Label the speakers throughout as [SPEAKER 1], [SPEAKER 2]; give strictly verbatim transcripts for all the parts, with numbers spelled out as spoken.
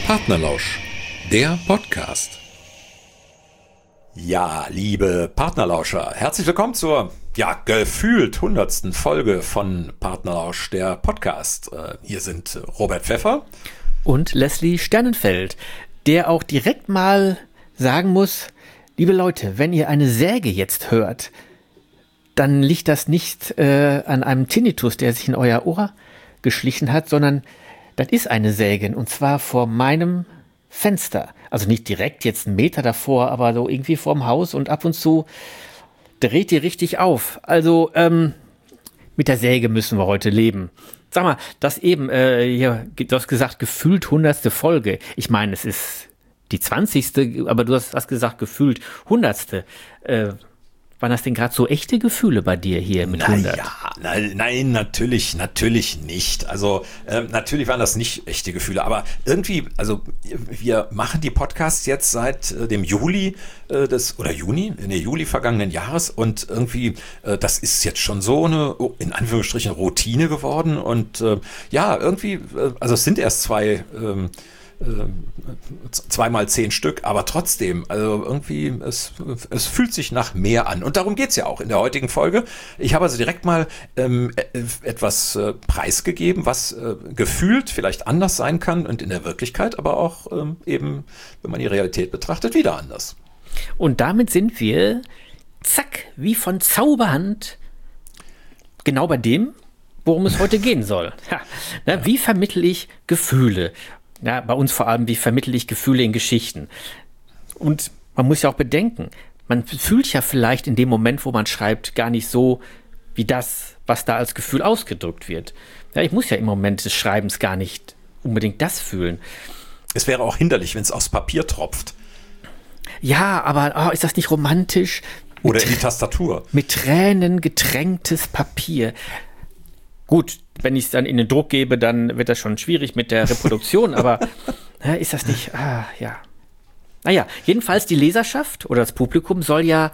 [SPEAKER 1] Partnerlausch, der Podcast. Ja, liebe Partnerlauscher, herzlich willkommen zur, ja, gefühlt hundertsten Folge von Partnerlausch, der Podcast. Äh, hier sind Robert Pfeffer
[SPEAKER 2] und Leslie Sternenfeld, der auch direkt mal sagen muss, liebe Leute, wenn ihr eine Säge jetzt hört, dann liegt das nicht äh, an einem Tinnitus, der sich in euer Ohr geschlichen hat, sondern das ist eine Säge, und zwar vor meinem Fenster. Also nicht direkt jetzt einen Meter davor, aber so irgendwie vorm Haus, und ab und zu dreht die richtig auf. Also ähm, mit der Säge müssen wir heute leben. Sag mal, das eben, äh, hier, du hast gesagt, gefühlt hundertste Folge. Ich meine, es ist die zwanzigste, aber du hast, hast gesagt, gefühlt hundertste. Äh, Waren das denn gerade so echte Gefühle bei dir hier mit hundert?
[SPEAKER 1] Naja, nein, nein, natürlich, natürlich nicht. Also äh, natürlich waren das nicht echte Gefühle, aber irgendwie, also wir machen die Podcasts jetzt seit äh, dem Juli äh, des, oder Juni, in der Juli vergangenen Jahres, und irgendwie, äh, das ist jetzt schon so eine, in Anführungsstrichen, Routine geworden, und äh, ja, irgendwie, äh, also es sind erst zwei, ähm, zweimal zehn Stück, aber trotzdem, also irgendwie, es, es fühlt sich nach mehr an. Und darum geht's ja auch in der heutigen Folge. Ich habe also direkt mal ähm, etwas äh, preisgegeben, was äh, gefühlt vielleicht anders sein kann und in der Wirklichkeit aber auch ähm, eben, wenn man die Realität betrachtet, wieder anders.
[SPEAKER 2] Und damit sind wir, zack, wie von Zauberhand, genau bei dem, worum es heute gehen soll. Ja, na, ja. Wie vermittle ich Gefühle? Ja, bei uns vor allem, wie vermittle ich Gefühle in Geschichten? Und man muss ja auch bedenken, man fühlt ja vielleicht in dem Moment, wo man schreibt, gar nicht so wie das, was da als Gefühl ausgedrückt wird. Ja, ich muss ja im Moment des Schreibens gar nicht unbedingt das fühlen.
[SPEAKER 1] Es wäre auch hinderlich, wenn es aufs Papier tropft.
[SPEAKER 2] Ja, aber oh, ist das nicht romantisch?
[SPEAKER 1] Oder in die Tastatur.
[SPEAKER 2] Mit Tränen getränktes Papier. Gut, wenn ich es dann in den Druck gebe, dann wird das schon schwierig mit der Reproduktion, aber ja, ist das nicht, ah, ja. Naja, jedenfalls die Leserschaft oder das Publikum soll ja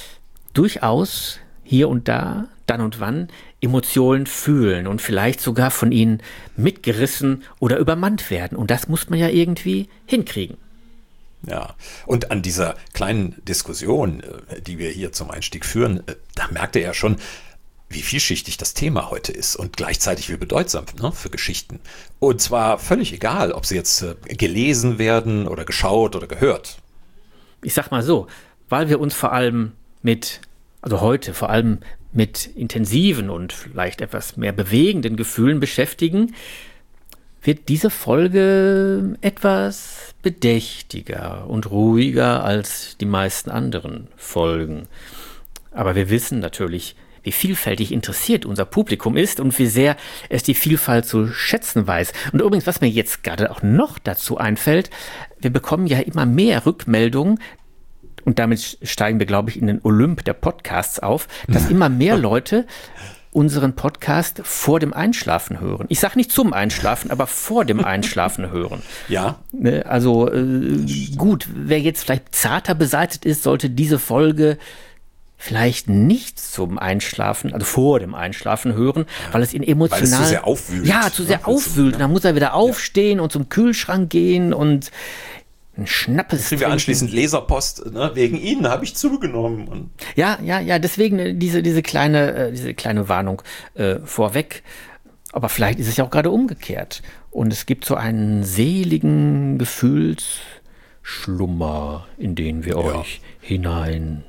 [SPEAKER 2] durchaus hier und da, dann und wann, Emotionen fühlen und vielleicht sogar von ihnen mitgerissen oder übermannt werden. Und das muss man ja irgendwie hinkriegen.
[SPEAKER 1] Ja, und an dieser kleinen Diskussion, die wir hier zum Einstieg führen, da merkt ihr ja schon, wie vielschichtig das Thema heute ist und gleichzeitig wie bedeutsam, ne, für Geschichten. Und zwar völlig egal, ob sie jetzt äh, gelesen werden oder geschaut oder gehört.
[SPEAKER 2] Ich sag mal so, weil wir uns vor allem mit, also heute vor allem mit intensiven und vielleicht etwas mehr bewegenden Gefühlen beschäftigen, wird diese Folge etwas bedächtiger und ruhiger als die meisten anderen Folgen. Aber wir wissen natürlich, wie vielfältig interessiert unser Publikum ist und wie sehr es die Vielfalt zu schätzen weiß. Und übrigens, was mir jetzt gerade auch noch dazu einfällt, wir bekommen ja immer mehr Rückmeldungen, und damit steigen wir, glaube ich, in den Olymp der Podcasts auf, dass immer mehr Leute unseren Podcast vor dem Einschlafen hören. Ich sage nicht zum Einschlafen, aber vor dem Einschlafen hören.
[SPEAKER 1] Ja.
[SPEAKER 2] Also äh, gut, wer jetzt vielleicht zarter beseitigt ist, sollte diese Folge vielleicht nicht zum Einschlafen, also vor dem Einschlafen hören, ja, weil es ihn emotional... Weil es
[SPEAKER 1] zu sehr aufwühlt.
[SPEAKER 2] Ja, zu sehr ja, aufwühlt. Ja. Dann muss er wieder aufstehen ja. und zum Kühlschrank gehen und ein Schnappes
[SPEAKER 1] kriegen wir anschließend Leserpost, ne? Wegen Ihnen habe ich zugenommen. Und
[SPEAKER 2] ja, ja, ja, deswegen diese, diese, kleine, äh, diese kleine Warnung äh, vorweg. Aber vielleicht ist es ja auch gerade umgekehrt. Und es gibt so einen seligen Gefühlsschlummer, in den wir ja. euch hinein...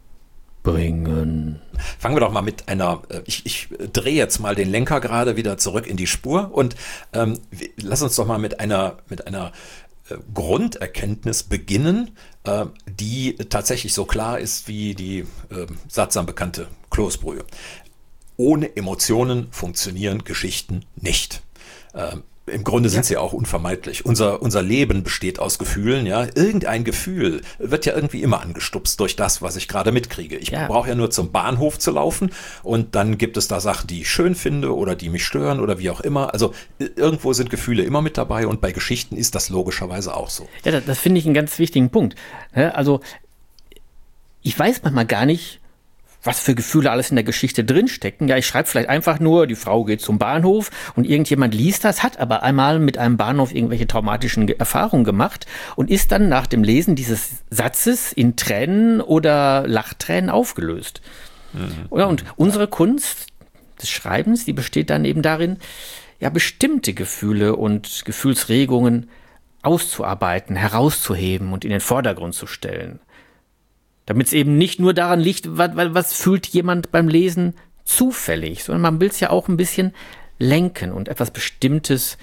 [SPEAKER 2] bringen.
[SPEAKER 1] Fangen wir doch mal mit einer, ich, ich drehe jetzt mal den Lenker gerade wieder zurück in die Spur und ähm, lass uns doch mal mit einer, mit einer äh, Grunderkenntnis beginnen, äh, die tatsächlich so klar ist wie die äh, sattsam bekannte Kloßbrühe. Ohne Emotionen funktionieren Geschichten nicht. Äh, Im Grunde sind sie ja auch unvermeidlich. Unser, unser Leben besteht aus Gefühlen, ja. Irgendein Gefühl wird ja irgendwie immer angestupst durch das, was ich gerade mitkriege. Ich ja. brauche ja nur zum Bahnhof zu laufen und dann gibt es da Sachen, die ich schön finde oder die mich stören oder wie auch immer. Also irgendwo sind Gefühle immer mit dabei und bei Geschichten ist das logischerweise auch so.
[SPEAKER 2] Ja, das, das finde ich einen ganz wichtigen Punkt. Also ich weiß manchmal gar nicht, was für Gefühle alles in der Geschichte drinstecken. Ja, ich schreibe vielleicht einfach nur, die Frau geht zum Bahnhof und irgendjemand liest das, hat aber einmal mit einem Bahnhof irgendwelche traumatischen Erfahrungen gemacht und ist dann nach dem Lesen dieses Satzes in Tränen oder Lachtränen aufgelöst. Mhm. Ja, und unsere Kunst des Schreibens, die besteht dann eben darin, ja, bestimmte Gefühle und Gefühlsregungen auszuarbeiten, herauszuheben und in den Vordergrund zu stellen. Damit es eben nicht nur daran liegt, was, was fühlt jemand beim Lesen zufällig, sondern man will es ja auch ein bisschen lenken und etwas Bestimmtes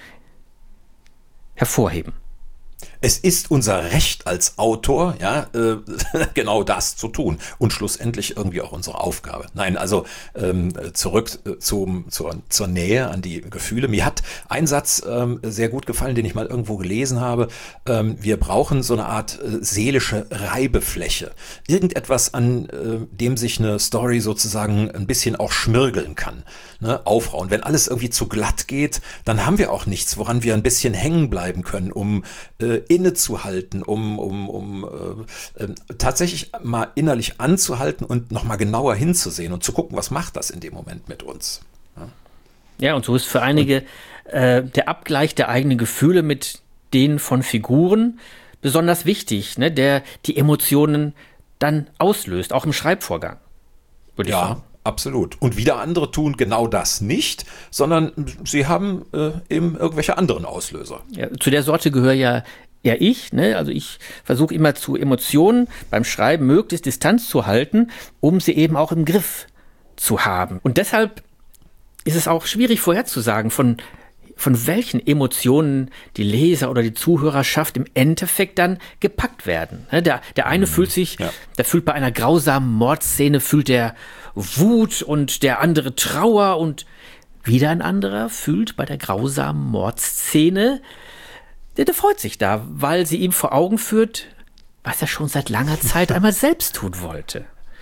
[SPEAKER 2] hervorheben.
[SPEAKER 1] Es ist unser Recht als Autor, ja, äh, genau das zu tun und schlussendlich irgendwie auch unsere Aufgabe. Nein, also ähm, zurück äh, zum, zur, zur Nähe an die Gefühle. Mir hat ein Satz ähm, sehr gut gefallen, den ich mal irgendwo gelesen habe. Ähm, wir brauchen so eine Art äh, seelische Reibefläche. Irgendetwas, an äh, dem sich eine Story sozusagen ein bisschen auch schmirgeln kann, ne, aufrauen. Wenn alles irgendwie zu glatt geht, dann haben wir auch nichts, woran wir ein bisschen hängen bleiben können, um äh, innezuhalten, um, um, um äh, äh, tatsächlich mal innerlich anzuhalten und nochmal genauer hinzusehen und zu gucken, was macht das in dem Moment mit uns. Ja,
[SPEAKER 2] ja, und so ist für einige äh, der Abgleich der eigenen Gefühle mit denen von Figuren besonders wichtig, ne, der die Emotionen dann auslöst, auch im Schreibvorgang, würde ich
[SPEAKER 1] ja,
[SPEAKER 2] sagen.
[SPEAKER 1] Absolut. Und wieder andere tun genau das nicht, sondern sie haben äh, eben irgendwelche anderen Auslöser.
[SPEAKER 2] Ja, zu der Sorte gehöre ja eher ich, ne? Also ich versuche immer zu Emotionen beim Schreiben möglichst Distanz zu halten, um sie eben auch im Griff zu haben. Und deshalb ist es auch schwierig vorherzusagen, von, von welchen Emotionen die Leser oder die Zuhörerschaft im Endeffekt dann gepackt werden. Ne? Der, der eine mhm. fühlt sich, ja. der fühlt bei einer grausamen Mordszene, fühlt der Wut und der andere Trauer und wieder ein anderer fühlt bei der grausamen Mordszene, der, der freut sich da, weil sie ihm vor Augen führt, was er schon seit langer Zeit einmal selbst tun wollte.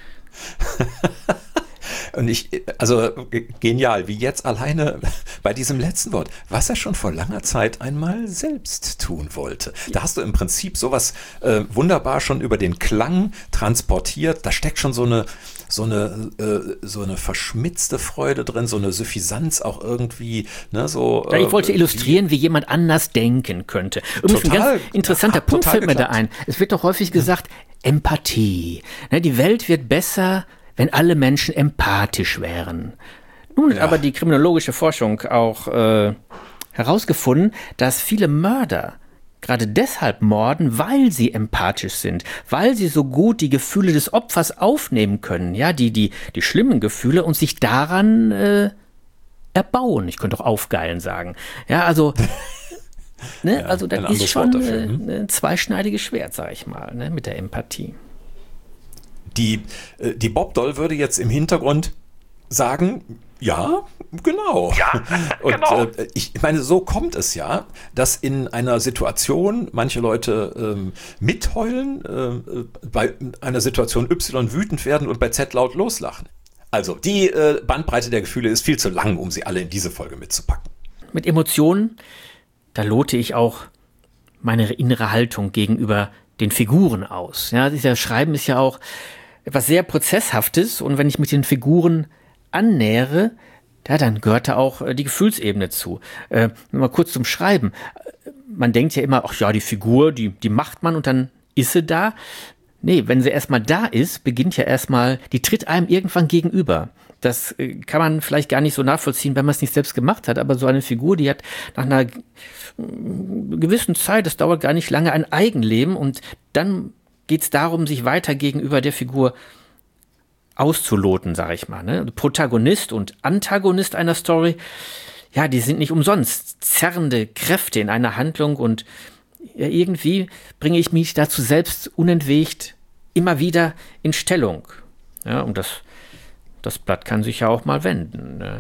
[SPEAKER 1] Und ich, also genial, wie jetzt alleine bei diesem letzten Wort, was er schon vor langer Zeit einmal selbst tun wollte. Da hast du im Prinzip sowas äh, wunderbar schon über den Klang transportiert. Da steckt schon so eine so eine äh, so eine verschmitzte Freude drin, so eine Suffisanz auch irgendwie, ne, so.
[SPEAKER 2] Ja, ich wollte äh, illustrieren, wie, wie jemand anders denken könnte. Übrigens total, ein ganz interessanter Punkt fällt mir da ein. Es wird doch häufig gesagt, Empathie. Ne, die Welt wird besser, wenn alle Menschen empathisch wären. Nun hat ja. aber die kriminologische Forschung auch äh, herausgefunden, dass viele Mörder gerade deshalb morden, weil sie empathisch sind, weil sie so gut die Gefühle des Opfers aufnehmen können, ja, die, die, die schlimmen Gefühle und sich daran äh, erbauen. Ich könnte auch aufgeilen sagen. Ja, also, ne, ja, also das ist schon äh, ein zweischneidiges Schwert, sag ich mal, ne, mit der Empathie.
[SPEAKER 1] Die, die Bob-Doll würde jetzt im Hintergrund sagen, ja, genau.
[SPEAKER 3] Ja, genau.
[SPEAKER 1] Und äh, ich meine, so kommt es ja, dass in einer Situation manche Leute ähm, mitheulen, äh, bei einer Situation Y wütend werden und bei Z laut loslachen. Also die äh, Bandbreite der Gefühle ist viel zu lang, um sie alle in diese Folge mitzupacken.
[SPEAKER 2] Mit Emotionen, da lote ich auch meine innere Haltung gegenüber den Figuren aus. Ja, das Schreiben ist ja auch etwas sehr Prozesshaftes und wenn ich mit den Figuren annähere, ja, dann gehört da auch äh, die Gefühlsebene zu. Äh, mal kurz zum Schreiben. Man denkt ja immer, ach ja, die Figur, die, die macht man und dann ist sie da. Nee, wenn sie erstmal da ist, beginnt ja erstmal, die tritt einem irgendwann gegenüber. Das äh, kann man vielleicht gar nicht so nachvollziehen, wenn man es nicht selbst gemacht hat, aber so eine Figur, die hat nach einer äh, gewissen Zeit, das dauert gar nicht lange, ein Eigenleben und dann geht es darum, sich weiter gegenüber der Figur auszuloten, sage ich mal. Ne? Protagonist und Antagonist einer Story, ja, die sind nicht umsonst zerrende Kräfte in einer Handlung und ja, irgendwie bringe ich mich dazu selbst unentwegt immer wieder in Stellung. Ja, und das, das Blatt kann sich ja auch mal wenden. Ne?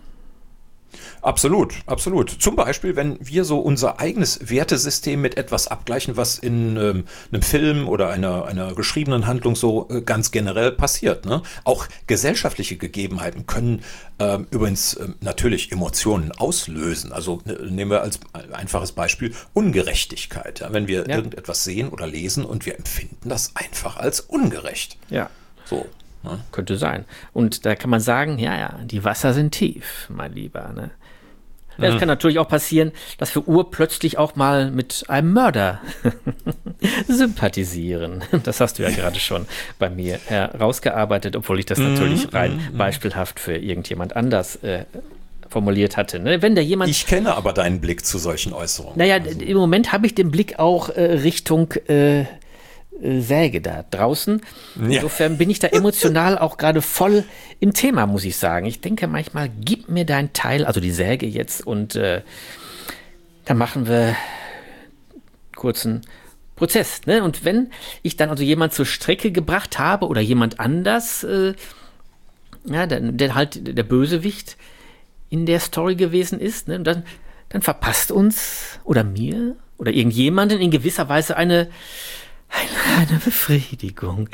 [SPEAKER 1] Absolut, absolut. Zum Beispiel, wenn wir so unser eigenes Wertesystem mit etwas abgleichen, was in ähm, einem Film oder einer, einer geschriebenen Handlung so äh, ganz generell passiert. Ne? Auch gesellschaftliche Gegebenheiten können ähm, übrigens ähm, natürlich Emotionen auslösen. Also äh, nehmen wir als einfaches Beispiel Ungerechtigkeit. Ja? Wenn wir ja. irgendetwas sehen oder lesen und wir empfinden das einfach als ungerecht.
[SPEAKER 2] Ja.
[SPEAKER 1] So. Ne?
[SPEAKER 2] Könnte sein. Und da kann man sagen, ja, ja, die Wasser sind tief, mein Lieber. Ne? Es mhm. kann natürlich auch passieren, dass wir urplötzlich auch mal mit einem Mörder sympathisieren. Das hast du ja gerade schon bei mir herausgearbeitet, obwohl ich das mhm. natürlich rein mhm. beispielhaft für irgendjemand anders äh, formuliert hatte. Ne? Wenn da jemand,
[SPEAKER 1] ich kenne aber deinen Blick zu solchen Äußerungen.
[SPEAKER 2] Naja,
[SPEAKER 1] also.
[SPEAKER 2] Im Moment habe ich den Blick auch äh, Richtung äh, Säge da draußen. Insofern ja. bin ich da emotional auch gerade voll im Thema, muss ich sagen. Ich denke manchmal, gib mir dein Teil, also die Säge jetzt, und äh, dann machen wir kurzen Prozess. Ne? Und wenn ich dann also jemand zur Strecke gebracht habe oder jemand anders, äh, ja, der, der halt der Bösewicht in der Story gewesen ist, ne? Und dann, dann verpasst uns oder mir oder irgendjemanden in gewisser Weise eine Eine Befriedigung.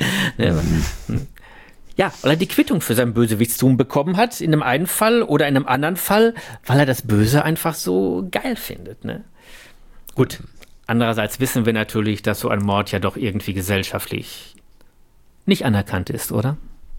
[SPEAKER 2] Ja, weil er die Quittung für sein Bösewichtstum bekommen hat, in einem einen Fall oder in einem anderen Fall, weil er das Böse einfach so geil findet. Ne? Gut, andererseits wissen wir natürlich, dass so ein Mord ja doch irgendwie gesellschaftlich nicht anerkannt ist, oder?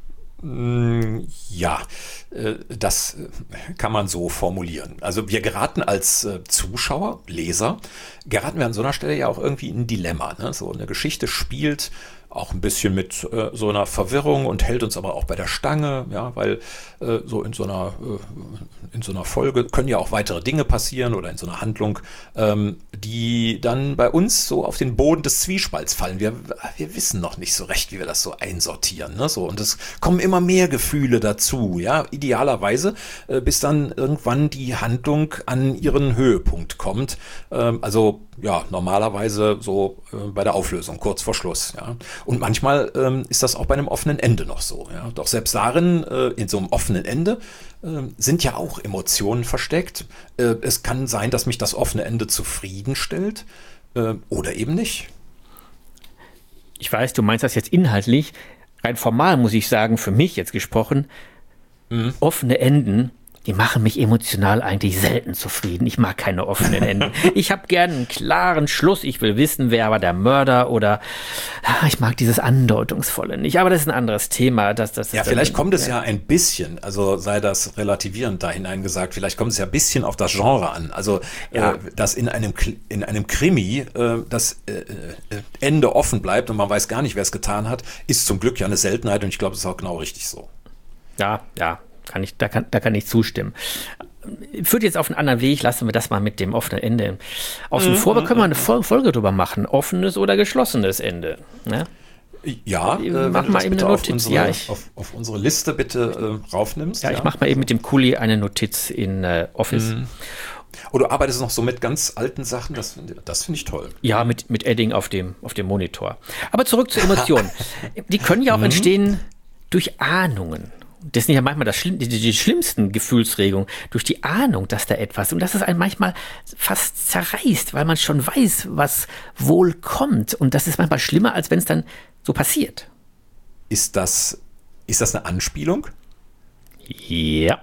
[SPEAKER 1] Ja, das kann man so formulieren. Also wir geraten als Zuschauer, Leser, geraten wir an so einer Stelle ja auch irgendwie in ein Dilemma. Ne? So eine Geschichte spielt auch ein bisschen mit äh, so einer Verwirrung und hält uns aber auch bei der Stange, ja, weil äh, so in so einer äh, in so einer Folge können ja auch weitere Dinge passieren oder in so einer Handlung, ähm, die dann bei uns so auf den Boden des Zwiespalts fallen. Wir, wir wissen noch nicht so recht, wie wir das so einsortieren, ne? So, und es kommen immer mehr Gefühle dazu, ja, idealerweise, äh, bis dann irgendwann die Handlung an ihren Höhepunkt kommt. Ähm, also ja, normalerweise so äh, bei der Auflösung, kurz vor Schluss, ja. Und manchmal ähm, ist das auch bei einem offenen Ende noch so, ja. Doch selbst darin, äh, in so einem offenen Ende, äh, sind ja auch Emotionen versteckt. Äh, es kann sein, dass mich das offene Ende zufriedenstellt, äh, oder eben nicht.
[SPEAKER 2] Ich weiß, du meinst das jetzt inhaltlich. Rein formal muss ich sagen, für mich jetzt gesprochen, mhm. offene Enden, die machen mich emotional eigentlich selten zufrieden. Ich mag keine offenen Enden. Ich habe gerne einen klaren Schluss. Ich will wissen, wer war der Mörder, oder ich mag dieses Andeutungsvolle nicht. Aber das ist ein anderes Thema. Das, das
[SPEAKER 1] ja, vielleicht kommt es ja ein bisschen, also sei das relativierend da hinein gesagt, vielleicht kommt es ja ein bisschen auf das Genre an. Also, ja. äh, dass in einem, in einem Krimi äh, das äh, Ende offen bleibt und man weiß gar nicht, wer es getan hat, ist zum Glück ja eine Seltenheit, und ich glaube, das ist auch genau richtig so.
[SPEAKER 2] Ja, ja. Kann ich, da, kann, da kann ich zustimmen. Führt jetzt auf einen anderen Weg, lassen wir das mal mit dem offenen Ende außen mhm, vor. Wir können mal eine Folge drüber machen. Offenes oder geschlossenes Ende. Ne?
[SPEAKER 1] Ja, äh,
[SPEAKER 2] mach mal eben eine Notiz.
[SPEAKER 1] Auf unsere,
[SPEAKER 2] ja, ich,
[SPEAKER 1] auf, auf unsere Liste bitte äh, raufnimmst.
[SPEAKER 2] Ja, ja, ich mache mal eben mit dem Kuli eine Notiz in äh, Office.
[SPEAKER 1] Mhm. Oder du arbeitest noch so mit ganz alten Sachen, das, das finde ich toll.
[SPEAKER 2] Ja, mit, mit Edding auf dem, auf dem Monitor. Aber zurück zu Emotionen. Die können ja auch mhm. entstehen durch Ahnungen. Das sind ja manchmal das Schlimm, die, die schlimmsten Gefühlsregungen, durch die Ahnung, dass da etwas, und das ist einen manchmal fast zerreißt, weil man schon weiß, was wohl kommt. Und das ist manchmal schlimmer, als wenn es dann so passiert.
[SPEAKER 1] Ist das, ist das eine Anspielung?
[SPEAKER 2] Ja.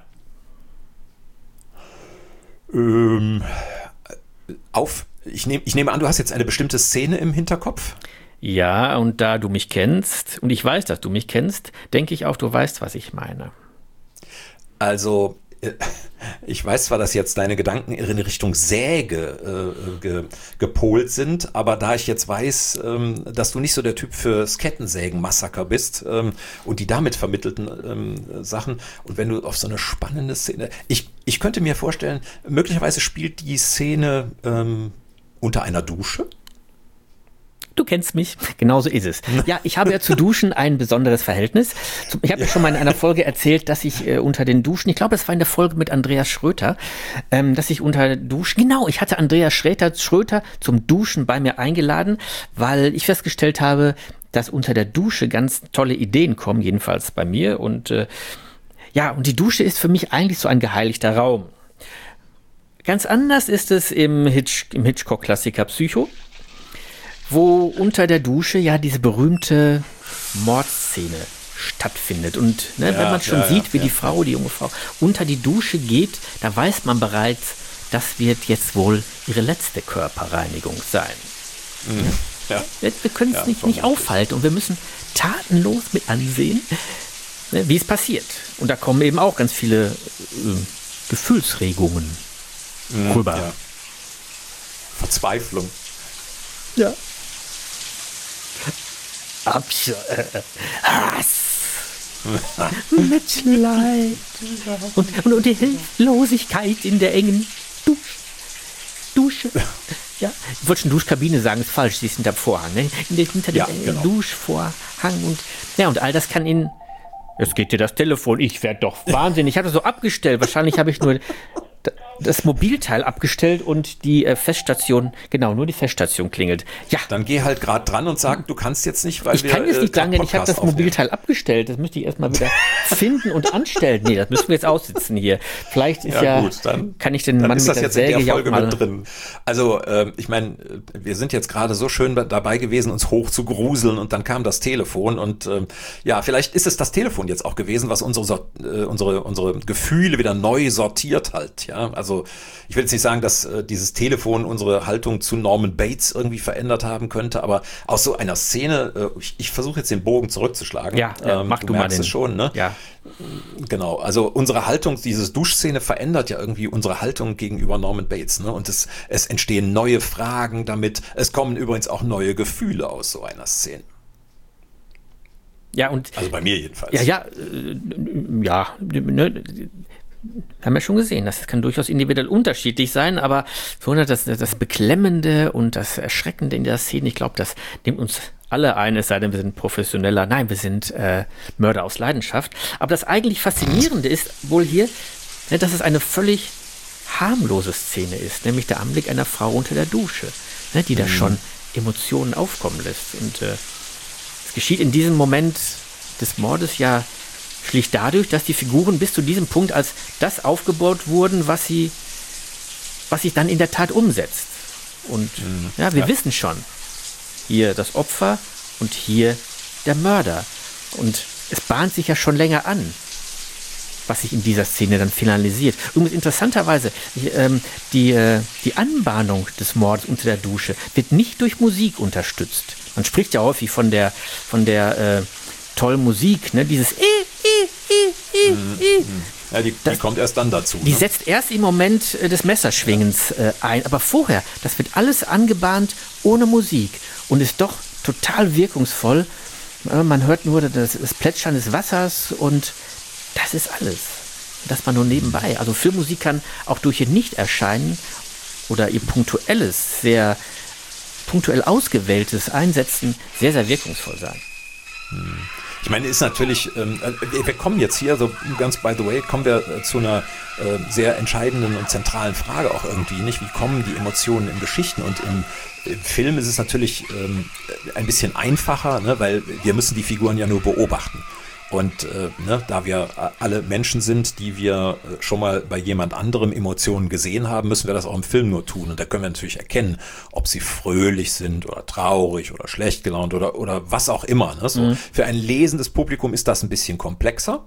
[SPEAKER 1] Ähm, auf, ich, nehm, ich nehme an, du hast jetzt eine bestimmte Szene im Hinterkopf?
[SPEAKER 2] Ja, und da du mich kennst, und ich weiß, dass du mich kennst, denke ich auch, du weißt, was ich meine.
[SPEAKER 1] Also, ich weiß zwar, dass jetzt deine Gedanken in Richtung Säge äh, ge, gepolt sind, aber da ich jetzt weiß, ähm, dass du nicht so der Typ fürs Kettensägen-Massaker bist ähm, und die damit vermittelten ähm, Sachen, und wenn du auf so eine spannende Szene... Ich, ich könnte mir vorstellen, möglicherweise spielt die Szene ähm, unter einer Dusche.
[SPEAKER 2] Du kennst mich, genauso ist es. Ja, ich habe ja zu Duschen ein besonderes Verhältnis. Ich habe ja schon mal in einer Folge erzählt, dass ich äh, unter den Duschen, ich glaube, das war in der Folge mit Andreas Schröter, ähm, dass ich unter Duschen, genau, ich hatte Andreas Schröter, Schröter zum Duschen bei mir eingeladen, weil ich festgestellt habe, dass unter der Dusche ganz tolle Ideen kommen, jedenfalls bei mir. Und äh, ja, und die Dusche ist für mich eigentlich so ein geheiligter Raum. Ganz anders ist es im, Hitch, im Hitchcock-Klassiker Psycho, wo unter der Dusche ja diese berühmte Mordszene stattfindet. Und ne, ja, wenn man schon ja, sieht, wie ja. die Frau, die junge Frau, unter die Dusche geht, da weiß man bereits, das wird jetzt wohl ihre letzte Körperreinigung sein.
[SPEAKER 1] Mhm. Ja.
[SPEAKER 2] Wir, wir können es ja, nicht, nicht aufhalten, und wir müssen tatenlos mit ansehen, ne, wie es passiert. Und da kommen eben auch ganz viele äh, Gefühlsregungen
[SPEAKER 1] Mhm,
[SPEAKER 2] rüber.
[SPEAKER 1] ja. Verzweiflung.
[SPEAKER 2] Ja. Abscheu, äh, Hass, Mitleid und, und, und die Hilflosigkeit in der engen Dusch, Dusche. Ja, ich wollte schon Duschkabine sagen, ist falsch, die ist hinter dem Vorhang, ne? In der, hinter dem
[SPEAKER 1] Ja,
[SPEAKER 2] engen
[SPEAKER 1] genau.
[SPEAKER 2] Duschvorhang und ja, und all das kann Ihnen. Jetzt geht dir das Telefon, ich werde doch wahnsinnig. Ich habe das so abgestellt, wahrscheinlich habe ich nur das Mobilteil abgestellt und die äh, Feststation, genau, nur die Feststation klingelt. Ja,
[SPEAKER 1] Dann geh halt gerade dran und sag, du kannst jetzt nicht, weil
[SPEAKER 2] ich
[SPEAKER 1] wir
[SPEAKER 2] kann jetzt
[SPEAKER 1] äh,
[SPEAKER 2] nicht sagen, denn ich habe
[SPEAKER 1] Podcast
[SPEAKER 2] das
[SPEAKER 1] aufnehmen.
[SPEAKER 2] Mobilteil abgestellt. Das müsste ich erstmal wieder finden und anstellen. Nee, das müssen wir jetzt aussitzen hier. Vielleicht ist ja,
[SPEAKER 1] Ja, gut, dann,
[SPEAKER 2] kann ich den
[SPEAKER 1] dann
[SPEAKER 2] Mann
[SPEAKER 1] ist
[SPEAKER 2] mit
[SPEAKER 1] das
[SPEAKER 2] der
[SPEAKER 1] jetzt in
[SPEAKER 2] Säge
[SPEAKER 1] der
[SPEAKER 2] ja auch
[SPEAKER 1] Folge
[SPEAKER 2] mal.
[SPEAKER 1] mit drin. Also, äh, ich meine, wir sind jetzt gerade so schön dabei gewesen, uns hoch zu gruseln und dann kam das Telefon und ähm, ja, vielleicht ist es das Telefon jetzt auch gewesen, was unsere, Sort- äh, unsere, unsere Gefühle wieder neu sortiert halt, ja. Also, ich will jetzt nicht sagen, dass äh, dieses Telefon unsere Haltung zu Norman Bates irgendwie verändert haben könnte, aber aus so einer Szene, äh, ich, ich versuche jetzt den Bogen zurückzuschlagen.
[SPEAKER 2] Ja, ja,
[SPEAKER 1] ähm,
[SPEAKER 2] mach
[SPEAKER 1] du
[SPEAKER 2] du mal
[SPEAKER 1] merkst
[SPEAKER 2] den.
[SPEAKER 1] es schon, ne?
[SPEAKER 2] Ja,
[SPEAKER 1] Genau, also unsere Haltung, diese Duschszene verändert ja irgendwie unsere Haltung gegenüber Norman Bates, ne? Und es, es entstehen neue Fragen damit. Es kommen übrigens auch neue Gefühle aus so einer Szene.
[SPEAKER 2] ja und
[SPEAKER 1] Also bei mir jedenfalls.
[SPEAKER 2] ja, ja, äh, ja, ne, haben wir schon gesehen, das kann durchaus individuell unterschiedlich sein, aber so das, das Beklemmende und das Erschreckende in der Szene, ich glaube, das nimmt uns alle ein, es sei denn, wir sind professioneller, nein, wir sind äh, Mörder aus Leidenschaft. Aber das eigentlich Faszinierende ist wohl hier, ne, dass es eine völlig harmlose Szene ist, nämlich der Anblick einer Frau unter der Dusche, ne, die da schon Emotionen aufkommen lässt. Und äh, es geschieht in diesem Moment des Mordes ja schlicht dadurch, dass die Figuren bis zu diesem Punkt als das aufgebaut wurden, was sie, was sich dann in der Tat umsetzt. Und mhm. ja, wir ja. wissen schon, hier das Opfer und hier der Mörder. Und es bahnt sich ja schon länger an, was sich in dieser Szene dann finalisiert. Übrigens interessanterweise, ähm, die, äh, die Anbahnung des Mordes unter der Dusche wird nicht durch Musik unterstützt. Man spricht ja häufig von der, von der äh, tollen Musik, ne? Dieses I, I, I, I, I.
[SPEAKER 1] Ja, die,
[SPEAKER 2] das,
[SPEAKER 1] die kommt erst dann dazu.
[SPEAKER 2] Die
[SPEAKER 1] ne?
[SPEAKER 2] setzt erst im Moment äh, des Messerschwingens äh, ein, aber vorher, das wird alles angebahnt ohne Musik und ist doch total wirkungsvoll. Äh, man hört nur das, das Plätschern des Wassers und das ist alles. Das mal nur nebenbei. Also Filmmusik kann auch durch ihr Nicht-Erscheinen oder ihr punktuelles, sehr punktuell ausgewähltes Einsetzen sehr, sehr wirkungsvoll sein.
[SPEAKER 1] Ich meine, ist natürlich, ähm, wir kommen jetzt hier, so ganz by the way, kommen wir äh, zu einer äh, sehr entscheidenden und zentralen Frage auch irgendwie, nicht? Wie kommen die Emotionen in Geschichten? Und im, im Film ist es natürlich ähm, ein bisschen einfacher, ne? Weil wir müssen die Figuren ja nur beobachten. Und äh, ne, da wir alle Menschen sind, die wir schon mal bei jemand anderem Emotionen gesehen haben, müssen wir das auch im Film nur tun. Und da können wir natürlich erkennen, ob sie fröhlich sind oder traurig oder schlecht gelaunt oder, oder was auch immer. Ne? So, mhm. Für ein lesendes Publikum ist das ein bisschen komplexer.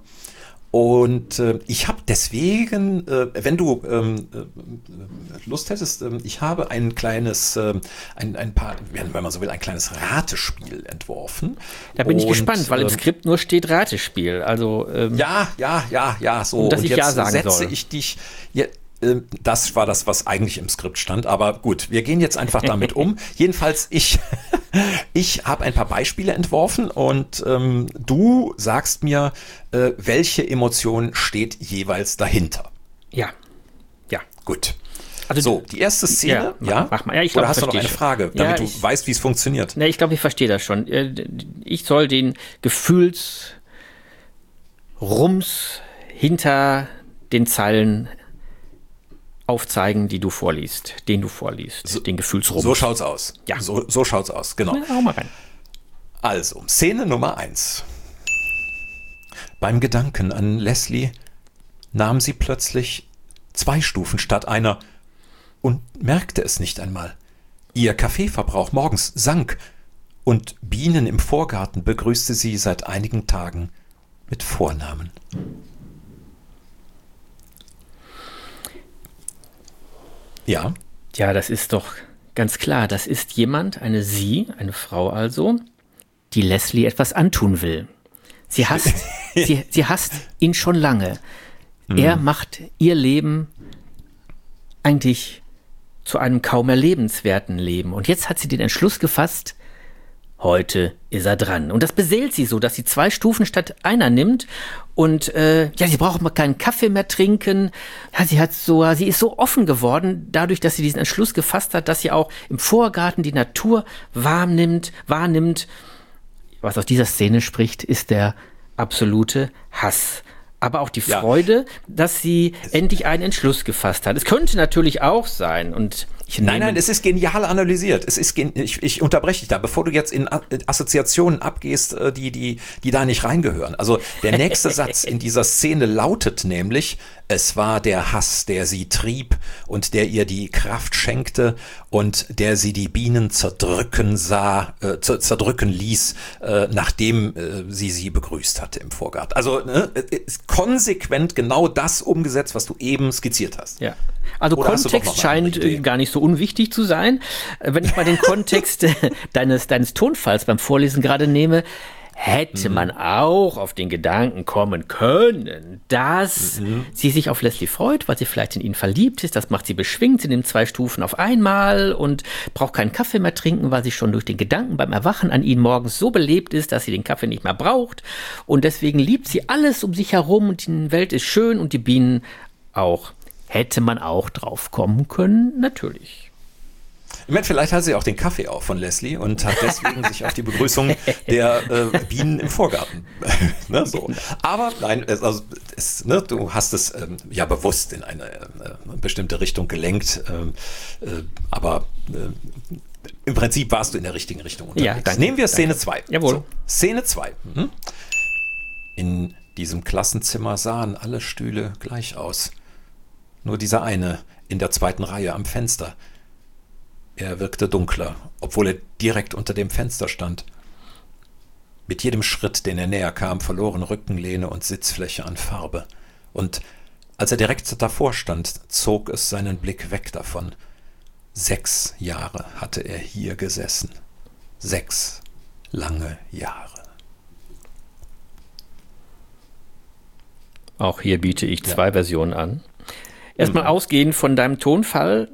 [SPEAKER 1] Und äh, ich habe deswegen, äh, wenn du ähm, äh, Lust hättest, äh, ich habe ein kleines, äh, ein, ein paar, wenn man so will, ein kleines Ratespiel entworfen.
[SPEAKER 2] Da bin
[SPEAKER 1] und,
[SPEAKER 2] ich gespannt, weil im
[SPEAKER 1] äh,
[SPEAKER 2] Skript nur steht Ratespiel. Also ähm,
[SPEAKER 1] ja, ja, ja, ja, so.
[SPEAKER 2] Und dass
[SPEAKER 1] und
[SPEAKER 2] ich
[SPEAKER 1] jetzt
[SPEAKER 2] ja sagen
[SPEAKER 1] setze
[SPEAKER 2] soll.
[SPEAKER 1] ich dich. Ja, äh, das war das, was eigentlich im Skript stand. Aber gut, wir gehen jetzt einfach damit um. Jedenfalls, ich, ich habe ein paar Beispiele entworfen und ähm, du sagst mir, äh, welche Emotion steht jeweils dahinter.
[SPEAKER 2] Ja, ja.
[SPEAKER 1] Gut.
[SPEAKER 2] Also
[SPEAKER 1] so, die erste Szene,
[SPEAKER 2] ja,
[SPEAKER 1] ja?
[SPEAKER 2] Mach mal. Ja, ich glaub,
[SPEAKER 1] Oder hast du noch
[SPEAKER 2] verstehe
[SPEAKER 1] eine
[SPEAKER 2] schon.
[SPEAKER 1] Frage,
[SPEAKER 2] Ja,
[SPEAKER 1] damit
[SPEAKER 2] ich-
[SPEAKER 1] du weißt, wie es funktioniert?
[SPEAKER 2] Ne, ich glaube, ich verstehe das schon. Äh, Ich soll den Gefühlsrums hinter den Zeilen aufzeigen, die du vorliest, den du vorliest,
[SPEAKER 1] So-
[SPEAKER 2] den Gefühlsrums.
[SPEAKER 1] So schaut's aus.
[SPEAKER 2] Ja.
[SPEAKER 1] So, so schaut's aus, genau.
[SPEAKER 2] Na, hau mal rein.
[SPEAKER 1] Also, Szene Nummer eins. Beim Gedanken an Leslie nahm sie plötzlich zwei Stufen statt einer und merkte es nicht einmal. Ihr Kaffeeverbrauch morgens sank und Bienen im Vorgarten begrüßte sie seit einigen Tagen mit Vornamen. Ja,
[SPEAKER 2] Ja, das ist doch ganz klar. Das ist jemand, eine sie, eine Frau also, die Leslie etwas antun will. Sie hasst, sie, sie hasst ihn schon lange. Mhm. Er macht ihr Leben eigentlich zu einem kaum mehr lebenswerten Leben. Und jetzt hat sie den Entschluss gefasst, heute ist er dran. Und das beseelt sie so, dass sie zwei Stufen statt einer nimmt. Und äh, ja, sie braucht mal keinen Kaffee mehr trinken. Ja, sie hat so, sie ist so offen geworden, dadurch, dass sie diesen Entschluss gefasst hat, dass sie auch im Vorgarten die Natur warm nimmt, wahrnimmt. Was aus dieser Szene spricht, ist der absolute Hass. Aber auch die Freude, ja. dass sie es endlich einen Entschluss gefasst hat. Es könnte natürlich auch sein, und ich nehme...
[SPEAKER 1] Nein, nein, es ist genial analysiert. Es ist gen- ich, ich unterbreche dich da, bevor du jetzt in Assoziationen abgehst, die, die, die da nicht reingehören. Also der nächste Satz in dieser Szene lautet nämlich, es war der Hass, der sie trieb und der ihr die Kraft schenkte und der sie die Bienen zerdrücken sah, äh, zerdrücken ließ, äh, nachdem äh, sie sie begrüßt hatte im Vorgarten. Also ne, ist konsequent genau das umgesetzt, was du eben skizziert hast.
[SPEAKER 2] Ja. Also Oder Kontext scheint gar nicht so unwichtig zu sein. Wenn ich mal den Kontext deines, deines Tonfalls beim Vorlesen gerade nehme, hätte mhm. man auch auf den Gedanken kommen können, dass mhm. sie sich auf Leslie freut, weil sie vielleicht in ihn verliebt ist. Das macht sie beschwingt. Sie nimmt zwei Stufen auf einmal und braucht keinen Kaffee mehr trinken, weil sie schon durch den Gedanken beim Erwachen an ihn morgens so belebt ist, dass sie den Kaffee nicht mehr braucht. Und deswegen liebt sie alles um sich herum und die Welt ist schön und die Bienen auch. Hätte man auch drauf kommen können, natürlich.
[SPEAKER 1] Ich meine, vielleicht hat sie auch den Kaffee auf von Leslie und hat deswegen sich auf die Begrüßung der äh, Bienen im Vorgarten. ne, so. Aber nein, es, also, es, ne, du hast es ähm, ja bewusst in eine äh, bestimmte Richtung gelenkt, äh, äh, aber äh, im Prinzip warst du in der richtigen Richtung unterwegs. Ja, danke, Nehmen wir Szene zwei.
[SPEAKER 2] Jawohl.
[SPEAKER 1] So, Szene zwei. Mhm. In diesem Klassenzimmer sahen alle Stühle gleich aus. Nur dieser eine in der zweiten Reihe am Fenster. Er wirkte dunkler, obwohl er direkt unter dem Fenster stand. Mit jedem Schritt, den er näher kam, verloren Rückenlehne und Sitzfläche an Farbe. Und als er direkt davor stand, zog es seinen Blick weg davon. Sechs Jahre hatte er hier gesessen. Sechs lange Jahre.
[SPEAKER 2] Auch hier biete ich zwei ja. Versionen an. Erstmal mhm. ausgehend von deinem Tonfall.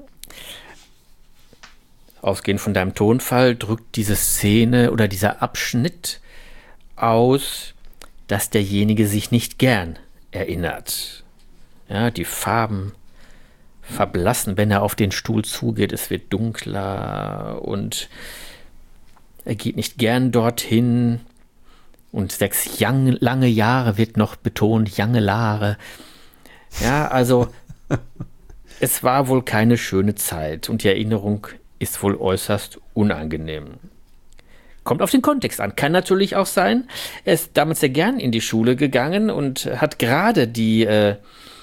[SPEAKER 2] Ausgehend von deinem Tonfall drückt diese Szene oder dieser Abschnitt aus, dass derjenige sich nicht gern erinnert. Ja, die Farben verblassen, wenn er auf den Stuhl zugeht. Es wird dunkler und er geht nicht gern dorthin. Und sechs young, lange Jahre wird noch betont, lange Jahre. Ja, also es war wohl keine schöne Zeit und die Erinnerung ist wohl äußerst unangenehm. Kommt auf den Kontext an. Kann natürlich auch sein, er ist damals sehr gern in die Schule gegangen und hat gerade die, äh,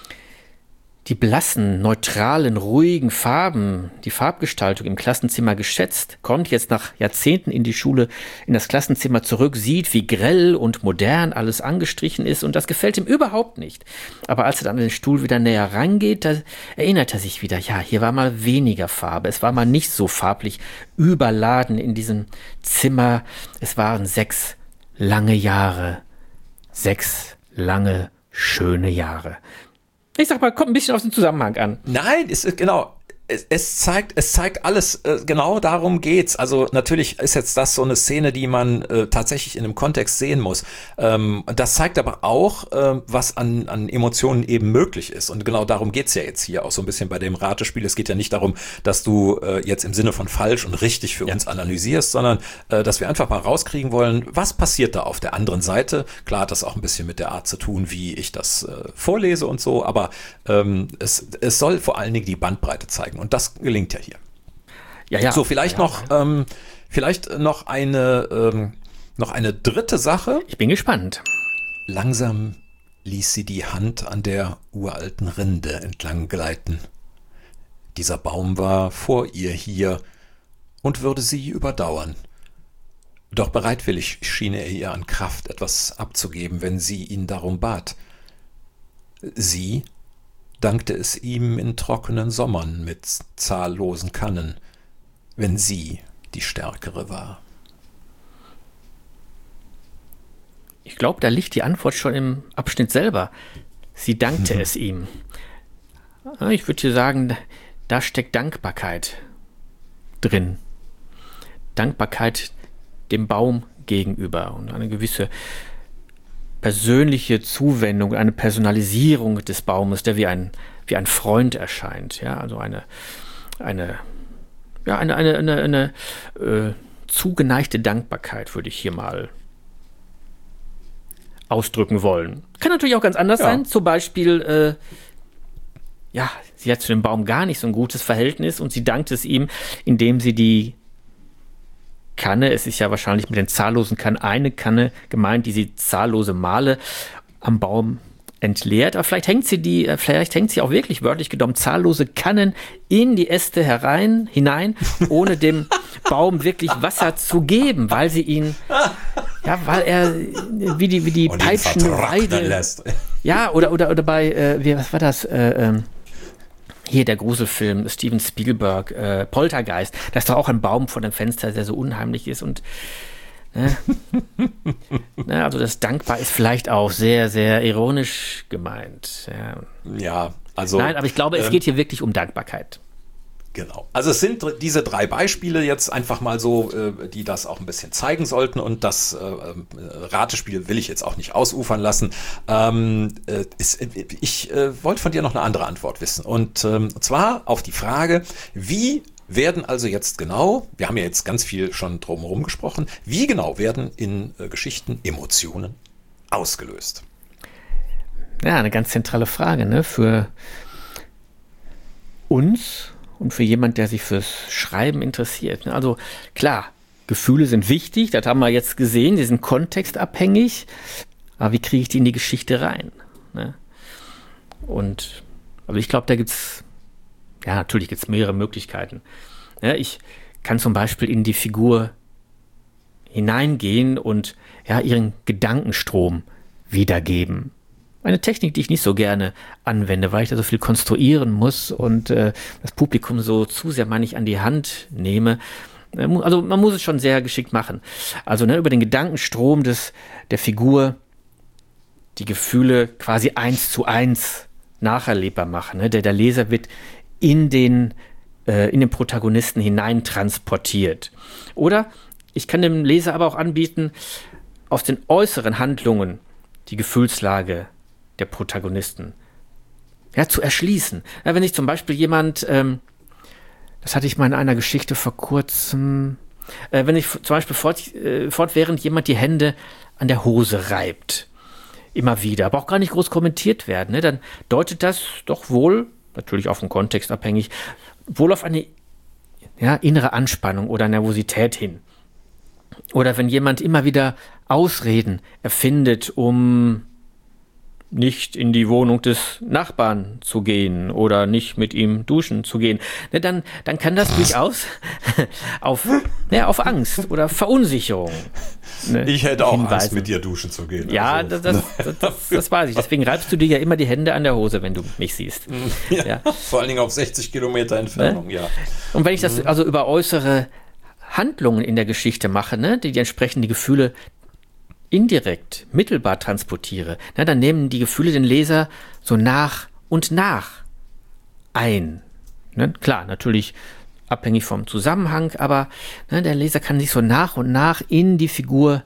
[SPEAKER 2] die blassen, neutralen, ruhigen Farben, die Farbgestaltung im Klassenzimmer geschätzt, kommt jetzt nach Jahrzehnten in die Schule, in das Klassenzimmer zurück, sieht, wie grell und modern alles angestrichen ist und das gefällt ihm überhaupt nicht. Aber als er dann an den Stuhl wieder näher rangeht, da erinnert er sich wieder, ja, hier war mal weniger Farbe, es war mal nicht so farblich überladen in diesem Zimmer. Es waren sechs lange Jahre, sechs lange, schöne Jahre. Ich sag mal, kommt ein bisschen auf den Zusammenhang an.
[SPEAKER 1] Nein, es ist genau. Es, es zeigt, es zeigt alles, äh, genau darum geht's. Also natürlich ist jetzt das so eine Szene, die man äh, tatsächlich in einem Kontext sehen muss. Ähm, das zeigt aber auch, äh, was an, an Emotionen eben möglich ist. Und genau darum geht's ja jetzt hier auch so ein bisschen bei dem Ratespiel. Es geht ja nicht darum, dass du äh, jetzt im Sinne von falsch und richtig für ja. uns analysierst, sondern äh, dass wir einfach mal rauskriegen wollen, was passiert da auf der anderen Seite. Klar hat das auch ein bisschen mit der Art zu tun, wie ich das äh, vorlese und so, aber ähm, es, es soll vor allen Dingen die Bandbreite zeigen. Und das gelingt ja hier.
[SPEAKER 2] Ja, ja.
[SPEAKER 1] So, vielleicht
[SPEAKER 2] ja,
[SPEAKER 1] noch,
[SPEAKER 2] ja.
[SPEAKER 1] Ähm, vielleicht noch eine, ähm, noch eine dritte Sache.
[SPEAKER 2] Ich bin gespannt.
[SPEAKER 1] Langsam ließ sie die Hand an der uralten Rinde entlang gleiten. Dieser Baum war vor ihr hier und würde sie überdauern. Doch bereitwillig schien er ihr an Kraft etwas abzugeben, wenn sie ihn darum bat. Sie dankte es ihm in trockenen Sommern mit zahllosen Kannen, wenn sie die Stärkere war.
[SPEAKER 2] Ich glaube, da liegt die Antwort schon im Abschnitt selber. Sie dankte mhm. es ihm. Ich würde hier sagen, da steckt Dankbarkeit drin. Dankbarkeit dem Baum gegenüber und eine gewisse persönliche Zuwendung, eine Personalisierung des Baumes, der wie ein, wie ein Freund erscheint. Ja, also eine, eine, ja, eine, eine, eine, eine äh, zugeneigte Dankbarkeit würde ich hier mal ausdrücken wollen. Kann natürlich auch ganz anders ja. sein. Zum Beispiel, äh, ja, sie hat zu dem Baum gar nicht so ein gutes Verhältnis und sie dankt es ihm, indem sie die Kanne, es ist ja wahrscheinlich mit den zahllosen Kannen eine Kanne gemeint, die sie zahllose Male am Baum entleert. Aber vielleicht hängt sie die, vielleicht hängt sie auch wirklich wörtlich genommen zahllose Kannen in die Äste herein, hinein, ohne dem Baum wirklich Wasser zu geben, weil sie ihn, ja, weil er wie die, wie die peitschende Weide lässt. Ja, oder, oder, oder bei, äh, wie, was war das, äh, ähm, hier der Gruselfilm, Steven Spielberg, äh, Poltergeist, da ist doch auch ein Baum vor dem Fenster, der so unheimlich ist und ne? ne, also das dankbar ist vielleicht auch sehr, sehr ironisch gemeint. Ja,
[SPEAKER 1] ja also.
[SPEAKER 2] Nein, aber ich glaube, es ähm, geht hier wirklich um Dankbarkeit.
[SPEAKER 1] Genau. Also es sind diese drei Beispiele jetzt einfach mal so, die das auch ein bisschen zeigen sollten und das Ratespiel will ich jetzt auch nicht ausufern lassen. Ich wollte von dir noch eine andere Antwort wissen und zwar auf die Frage, wie werden also jetzt genau, wir haben ja jetzt ganz viel schon drumherum gesprochen, wie genau werden in Geschichten Emotionen ausgelöst?
[SPEAKER 2] Ja, eine ganz zentrale Frage, ne? Für uns und für jemand, der sich fürs Schreiben interessiert. Also klar, Gefühle sind wichtig, das haben wir jetzt gesehen, die sind kontextabhängig, aber wie kriege ich die in die Geschichte rein? Ne? Und also ich glaube, da gibt es, ja natürlich gibt es mehrere Möglichkeiten. Ja, ich kann zum Beispiel in die Figur hineingehen und ja, ihren Gedankenstrom wiedergeben. Eine Technik, die ich nicht so gerne anwende, weil ich da so viel konstruieren muss und äh, das Publikum so zu sehr mal nicht an die Hand nehme. Also man muss es schon sehr geschickt machen. Also ne, über den Gedankenstrom des, der Figur die Gefühle quasi eins zu eins nacherlebbar machen. Ne? Der, der Leser wird in den, äh, in den Protagonisten hinein transportiert. Oder ich kann dem Leser aber auch anbieten, aus den äußeren Handlungen die Gefühlslage der Protagonisten ja, zu erschließen. Ja, wenn sich zum Beispiel jemand, ähm, das hatte ich mal in einer Geschichte vor kurzem, äh, wenn sich zum Beispiel fort, äh, fortwährend jemand die Hände an der Hose reibt, immer wieder, aber auch gar nicht groß kommentiert werden, ne, dann deutet das doch wohl, natürlich auch vom Kontext abhängig, wohl auf eine ja, innere Anspannung oder Nervosität hin. Oder wenn jemand immer wieder Ausreden erfindet, um nicht in die Wohnung des Nachbarn zu gehen oder nicht mit ihm duschen zu gehen, ne, dann, dann kann das durchaus auf, ne, auf Angst oder Verunsicherung
[SPEAKER 1] ne, ich hätte auch hinweisen. Angst, mit dir duschen zu gehen.
[SPEAKER 2] Ja, also. das, das, das, das weiß ich. Deswegen reibst du dir ja immer die Hände an der Hose, wenn du mich siehst.
[SPEAKER 1] Ja, ja. Vor allen Dingen auf sechzig Kilometer Entfernung, ne? Ja.
[SPEAKER 2] Und wenn ich das also über äußere Handlungen in der Geschichte mache, ne, die, die entsprechend die Gefühle indirekt, mittelbar transportiere, na, dann nehmen die Gefühle den Leser so nach und nach ein. Ne? Klar, natürlich abhängig vom Zusammenhang, aber ne, der Leser kann sich so nach und nach in die Figur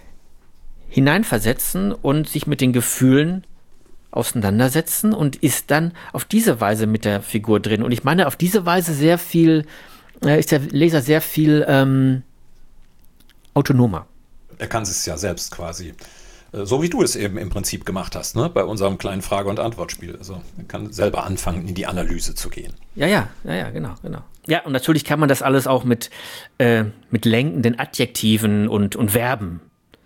[SPEAKER 2] hineinversetzen und sich mit den Gefühlen auseinandersetzen und ist dann auf diese Weise mit der Figur drin. Und ich meine, auf diese Weise sehr viel, äh, ist der Leser sehr viel ähm, autonomer.
[SPEAKER 1] Er kann es ja selbst quasi, so wie du es eben im Prinzip gemacht hast, ne? Bei unserem kleinen Frage- und Antwortspiel. Also er kann selber anfangen, in die Analyse zu gehen.
[SPEAKER 2] Ja, ja, ja, ja, genau, genau. Ja, und natürlich kann man das alles auch mit, äh, mit lenkenden Adjektiven und, und Verben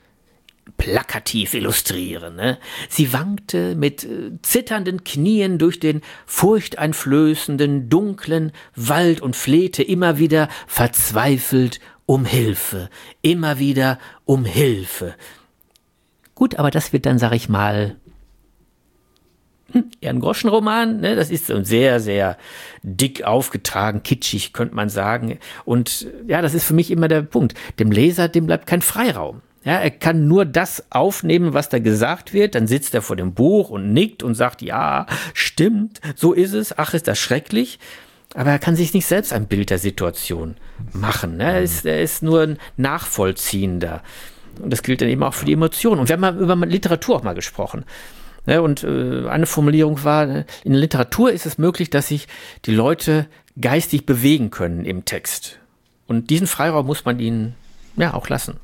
[SPEAKER 2] plakativ illustrieren. Ne? Sie wankte mit äh, zitternden Knien durch den furchteinflößenden, dunklen Wald und flehte immer wieder verzweifelt um Hilfe, immer wieder um Hilfe. Gut, aber das wird dann, sag ich mal, hm, eher ein Groschenroman, ne? Das ist so sehr, sehr dick aufgetragen, kitschig, könnte man sagen. Und ja, das ist für mich immer der Punkt. Dem Leser, dem bleibt kein Freiraum. Ja, er kann nur das aufnehmen, was da gesagt wird. Dann sitzt er vor dem Buch und nickt und sagt, ja, stimmt, so ist es. Ach, ist das schrecklich. Aber er kann sich nicht selbst ein Bild der Situation machen. Ne? Er ist, er ist nur ein Nachvollziehender. Und das gilt dann eben auch für die Emotionen. Und wir haben mal über Literatur auch mal gesprochen. Ne? Und äh, eine Formulierung war, in Literatur ist es möglich, dass sich die Leute geistig bewegen können im Text. Und diesen Freiraum muss man ihnen ja auch lassen.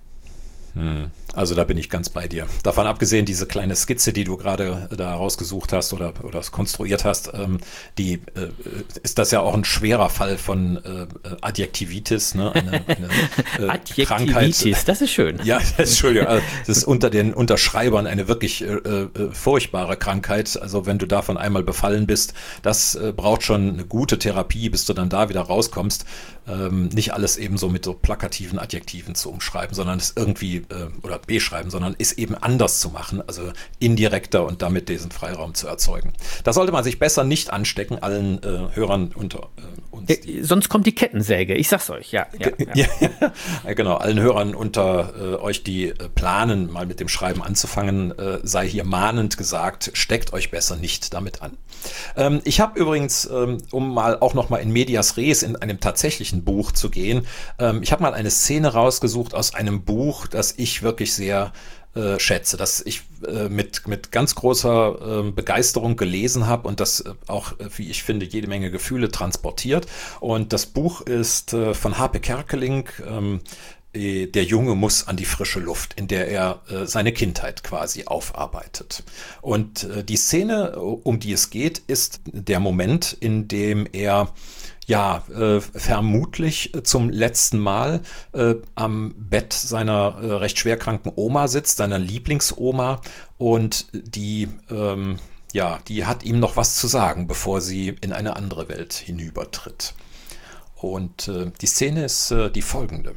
[SPEAKER 1] Also da bin ich ganz bei dir. Davon abgesehen, diese kleine Skizze, die du gerade da rausgesucht hast oder, oder konstruiert hast, ähm, die äh, ist das ja auch ein schwerer Fall von äh, Adjektivitis, ne? Eine, eine
[SPEAKER 2] äh, Adjektivitis, Krankheit. Das ist schön.
[SPEAKER 1] Ja, Entschuldigung, also das ist unter den Unterschreibern eine wirklich äh, äh, furchtbare Krankheit. Also wenn du davon einmal befallen bist, das äh, braucht schon eine gute Therapie, bis du dann da wieder rauskommst. Ähm, nicht alles eben so mit so plakativen Adjektiven zu umschreiben, sondern es irgendwie äh, oder beschreiben, sondern es eben anders zu machen, also indirekter und damit diesen Freiraum zu erzeugen. Da sollte man sich besser nicht anstecken, allen äh, Hörern unter äh, uns.
[SPEAKER 2] Äh, sonst kommt die Kettensäge, ich sag's euch, ja. ja,
[SPEAKER 1] ja. ja, ja genau, allen Hörern unter äh, euch, die äh, planen, mal mit dem Schreiben anzufangen, äh, sei hier mahnend gesagt, steckt euch besser nicht damit an. Ähm, ich habe übrigens, ähm, um mal auch noch mal in medias res in einem tatsächlichen Buch zu gehen, ähm, ich habe mal eine Szene rausgesucht aus einem Buch, das ich wirklich sehr äh, schätze, das ich äh, mit, mit ganz großer äh, Begeisterung gelesen habe und das äh, auch, äh, wie ich finde, jede Menge Gefühle transportiert. Und das Buch ist äh, von Harpe Kerkeling, ähm, Der Junge muss an die frische Luft, in der er äh, seine Kindheit quasi aufarbeitet. Und äh, die Szene, um die es geht, ist der Moment, in dem er ja, äh, vermutlich zum letzten Mal äh, am Bett seiner äh, recht schwerkranken Oma sitzt, seiner Lieblingsoma, und die, ähm, ja, die hat ihm noch was zu sagen, bevor sie in eine andere Welt hinübertritt. Und äh, die Szene ist äh, die folgende.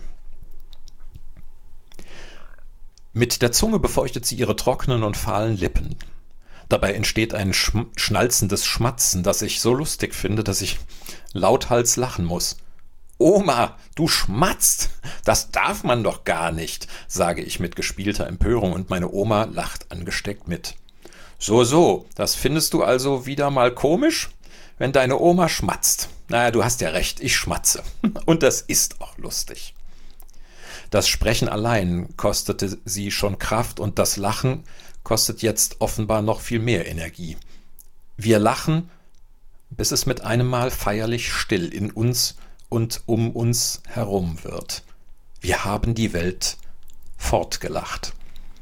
[SPEAKER 1] Mit der Zunge befeuchtet sie ihre trockenen und fahlen Lippen. Dabei entsteht ein schm- schnalzendes Schmatzen, das ich so lustig finde, dass ich lauthals lachen muss. »Oma, du schmatzt! Das darf man doch gar nicht«, sage ich mit gespielter Empörung, und meine Oma lacht angesteckt mit. »So, so, das findest du also wieder mal komisch, wenn deine Oma schmatzt. Naja, du hast ja recht, ich schmatze. Und das ist auch lustig.« Das Sprechen allein kostete sie schon Kraft und das Lachen kostet jetzt offenbar noch viel mehr Energie. Wir lachen, bis es mit einem Mal feierlich still in uns und um uns herum wird. Wir haben die Welt fortgelacht.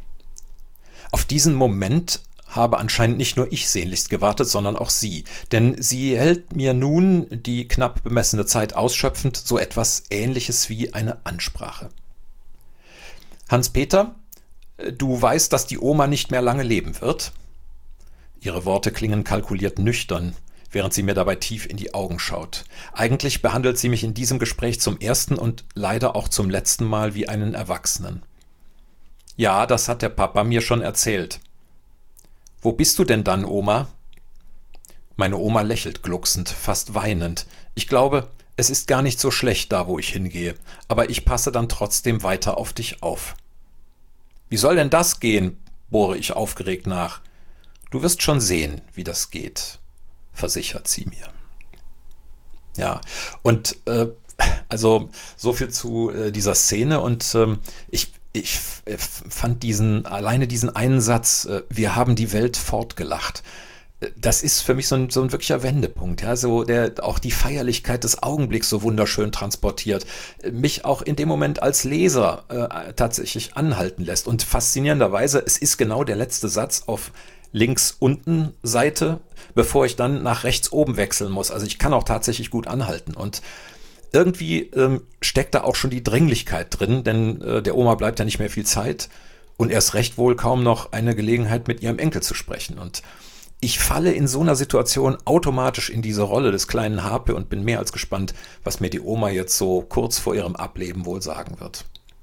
[SPEAKER 1] Auf diesen Moment habe anscheinend nicht nur ich sehnlichst gewartet, sondern auch sie. Denn sie hält mir nun, die knapp bemessene Zeit ausschöpfend, so etwas Ähnliches wie eine Ansprache. »Hans-Peter, du weißt, dass die Oma nicht mehr lange leben wird?« Ihre Worte klingen kalkuliert nüchtern, während sie mir dabei tief in die Augen schaut. Eigentlich behandelt sie mich in diesem Gespräch zum ersten und leider auch zum letzten Mal wie einen Erwachsenen. »Ja, das hat der Papa mir schon erzählt.« »Wo bist du denn dann, Oma?« Meine Oma lächelt glucksend, fast weinend. Ich glaube, es ist gar nicht so schlecht da, wo ich hingehe, aber ich passe dann trotzdem weiter auf dich auf. »Wie soll denn das gehen?«, bohre ich aufgeregt nach. »Du wirst schon sehen, wie das geht«, versichert sie mir. Ja, und äh, also so viel zu äh, dieser Szene, und ähm, ich Ich fand diesen, alleine diesen einen Satz, äh, wir haben die Welt fortgelacht, das ist für mich so ein, so ein wirklicher Wendepunkt, ja, so der auch die Feierlichkeit des Augenblicks so wunderschön transportiert, mich auch in dem Moment als Leser äh, tatsächlich anhalten lässt. Und faszinierenderweise, es ist genau der letzte Satz auf links unten Seite, bevor ich dann nach rechts oben wechseln muss. Also ich kann auch tatsächlich gut anhalten, und irgendwie ähm, steckt da auch schon die Dringlichkeit drin, denn äh, der Oma bleibt ja nicht mehr viel Zeit und erst recht wohl kaum noch eine Gelegenheit, mit ihrem Enkel zu sprechen. Und ich falle in so einer Situation automatisch in diese Rolle des kleinen Harpe und bin mehr als gespannt, was mir die Oma jetzt so kurz vor ihrem Ableben wohl sagen wird.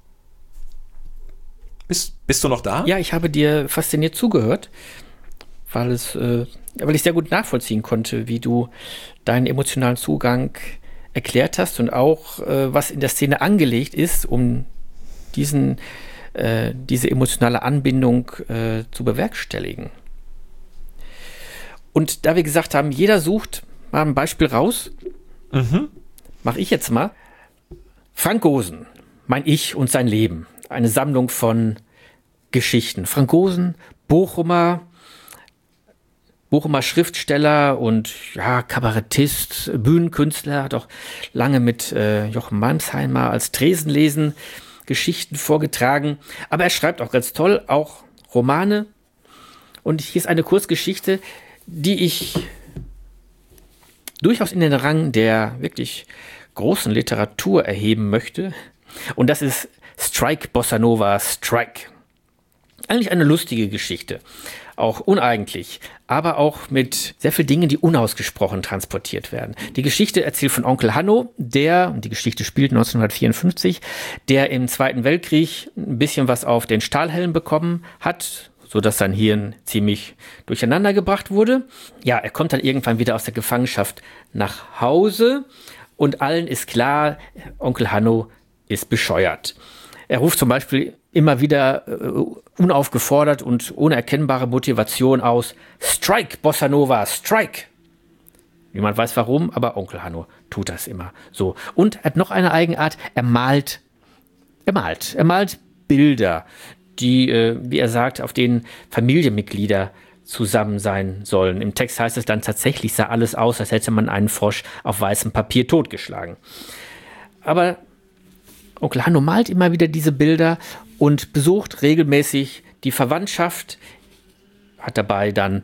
[SPEAKER 1] Bist, bist du noch da?
[SPEAKER 2] Ja, ich habe dir fasziniert zugehört, weil, es, äh, weil ich sehr gut nachvollziehen konnte, wie du deinen emotionalen Zugang erklärt hast und auch, äh, was in der Szene angelegt ist, um diesen äh, diese emotionale Anbindung äh, zu bewerkstelligen. Und da wir gesagt haben, jeder sucht mal ein Beispiel raus, mhm. mache ich jetzt mal. Frank Gosen, Mein Ich und sein Leben. Eine Sammlung von Geschichten. Frank Gosen, Bochumer, Bochumer Schriftsteller und ja, Kabarettist, Bühnenkünstler, hat auch lange mit äh, Jochen Malmsheimer als Tresenlesen Geschichten vorgetragen. Aber er schreibt auch ganz toll, auch Romane. Und hier ist eine Kurzgeschichte, die ich durchaus in den Rang der wirklich großen Literatur erheben möchte. Und das ist Strike Bossa Nova Strike. Eigentlich eine lustige Geschichte. Auch uneigentlich, aber auch mit sehr vielen Dingen, die unausgesprochen transportiert werden. Die Geschichte erzählt von Onkel Hanno, der, und die Geschichte spielt neunzehnhundertvierundfünfzig, der im Zweiten Weltkrieg ein bisschen was auf den Stahlhelm bekommen hat, sodass sein Hirn ziemlich durcheinander gebracht wurde. Ja, er kommt dann irgendwann wieder aus der Gefangenschaft nach Hause und allen ist klar, Onkel Hanno ist bescheuert. Er ruft zum Beispiel immer wieder uh, unaufgefordert und ohne erkennbare Motivation aus: Strike, Bossa Nova, Strike! Niemand weiß warum, aber Onkel Hanno tut das immer so. Und er hat noch eine Eigenart, er malt, er malt, er malt Bilder, die, äh, wie er sagt, auf denen Familienmitglieder zusammen sein sollen. Im Text heißt es dann, tatsächlich sah alles aus, als hätte man einen Frosch auf weißem Papier totgeschlagen. Aber Onkel Hanno malt immer wieder diese Bilder und besucht regelmäßig die Verwandtschaft, hat dabei dann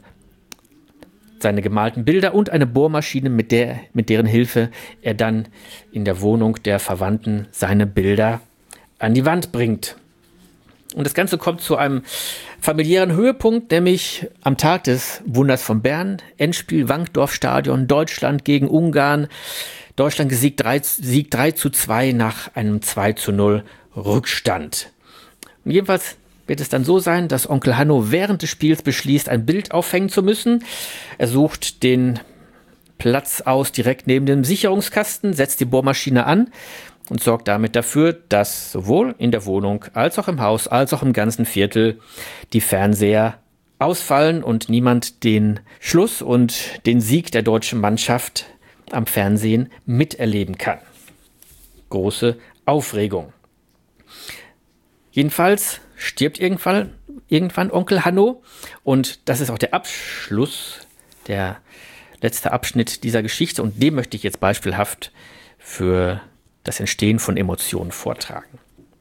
[SPEAKER 2] seine gemalten Bilder und eine Bohrmaschine, mit der, mit deren Hilfe er dann in der Wohnung der Verwandten seine Bilder an die Wand bringt. Und das Ganze kommt zu einem familiären Höhepunkt, nämlich am Tag des Wunders von Bern, Endspiel Wankdorf-Stadion, Deutschland gegen Ungarn. Deutschland gesiegt drei, Sieg drei zu zwei nach einem zwei zu null Rückstand. Und jedenfalls wird es dann so sein, dass Onkel Hanno während des Spiels beschließt, ein Bild aufhängen zu müssen. Er sucht den Platz aus direkt neben dem Sicherungskasten, setzt die Bohrmaschine an und sorgt damit dafür, dass sowohl in der Wohnung als auch im Haus, als auch im ganzen Viertel die Fernseher ausfallen und niemand den Schluss und den Sieg der deutschen Mannschaft am Fernsehen miterleben kann. Große Aufregung. Jedenfalls stirbt irgendwann, irgendwann Onkel Hanno und das ist auch der Abschluss, der letzte Abschnitt dieser Geschichte und den möchte ich jetzt beispielhaft für das Entstehen von Emotionen vortragen.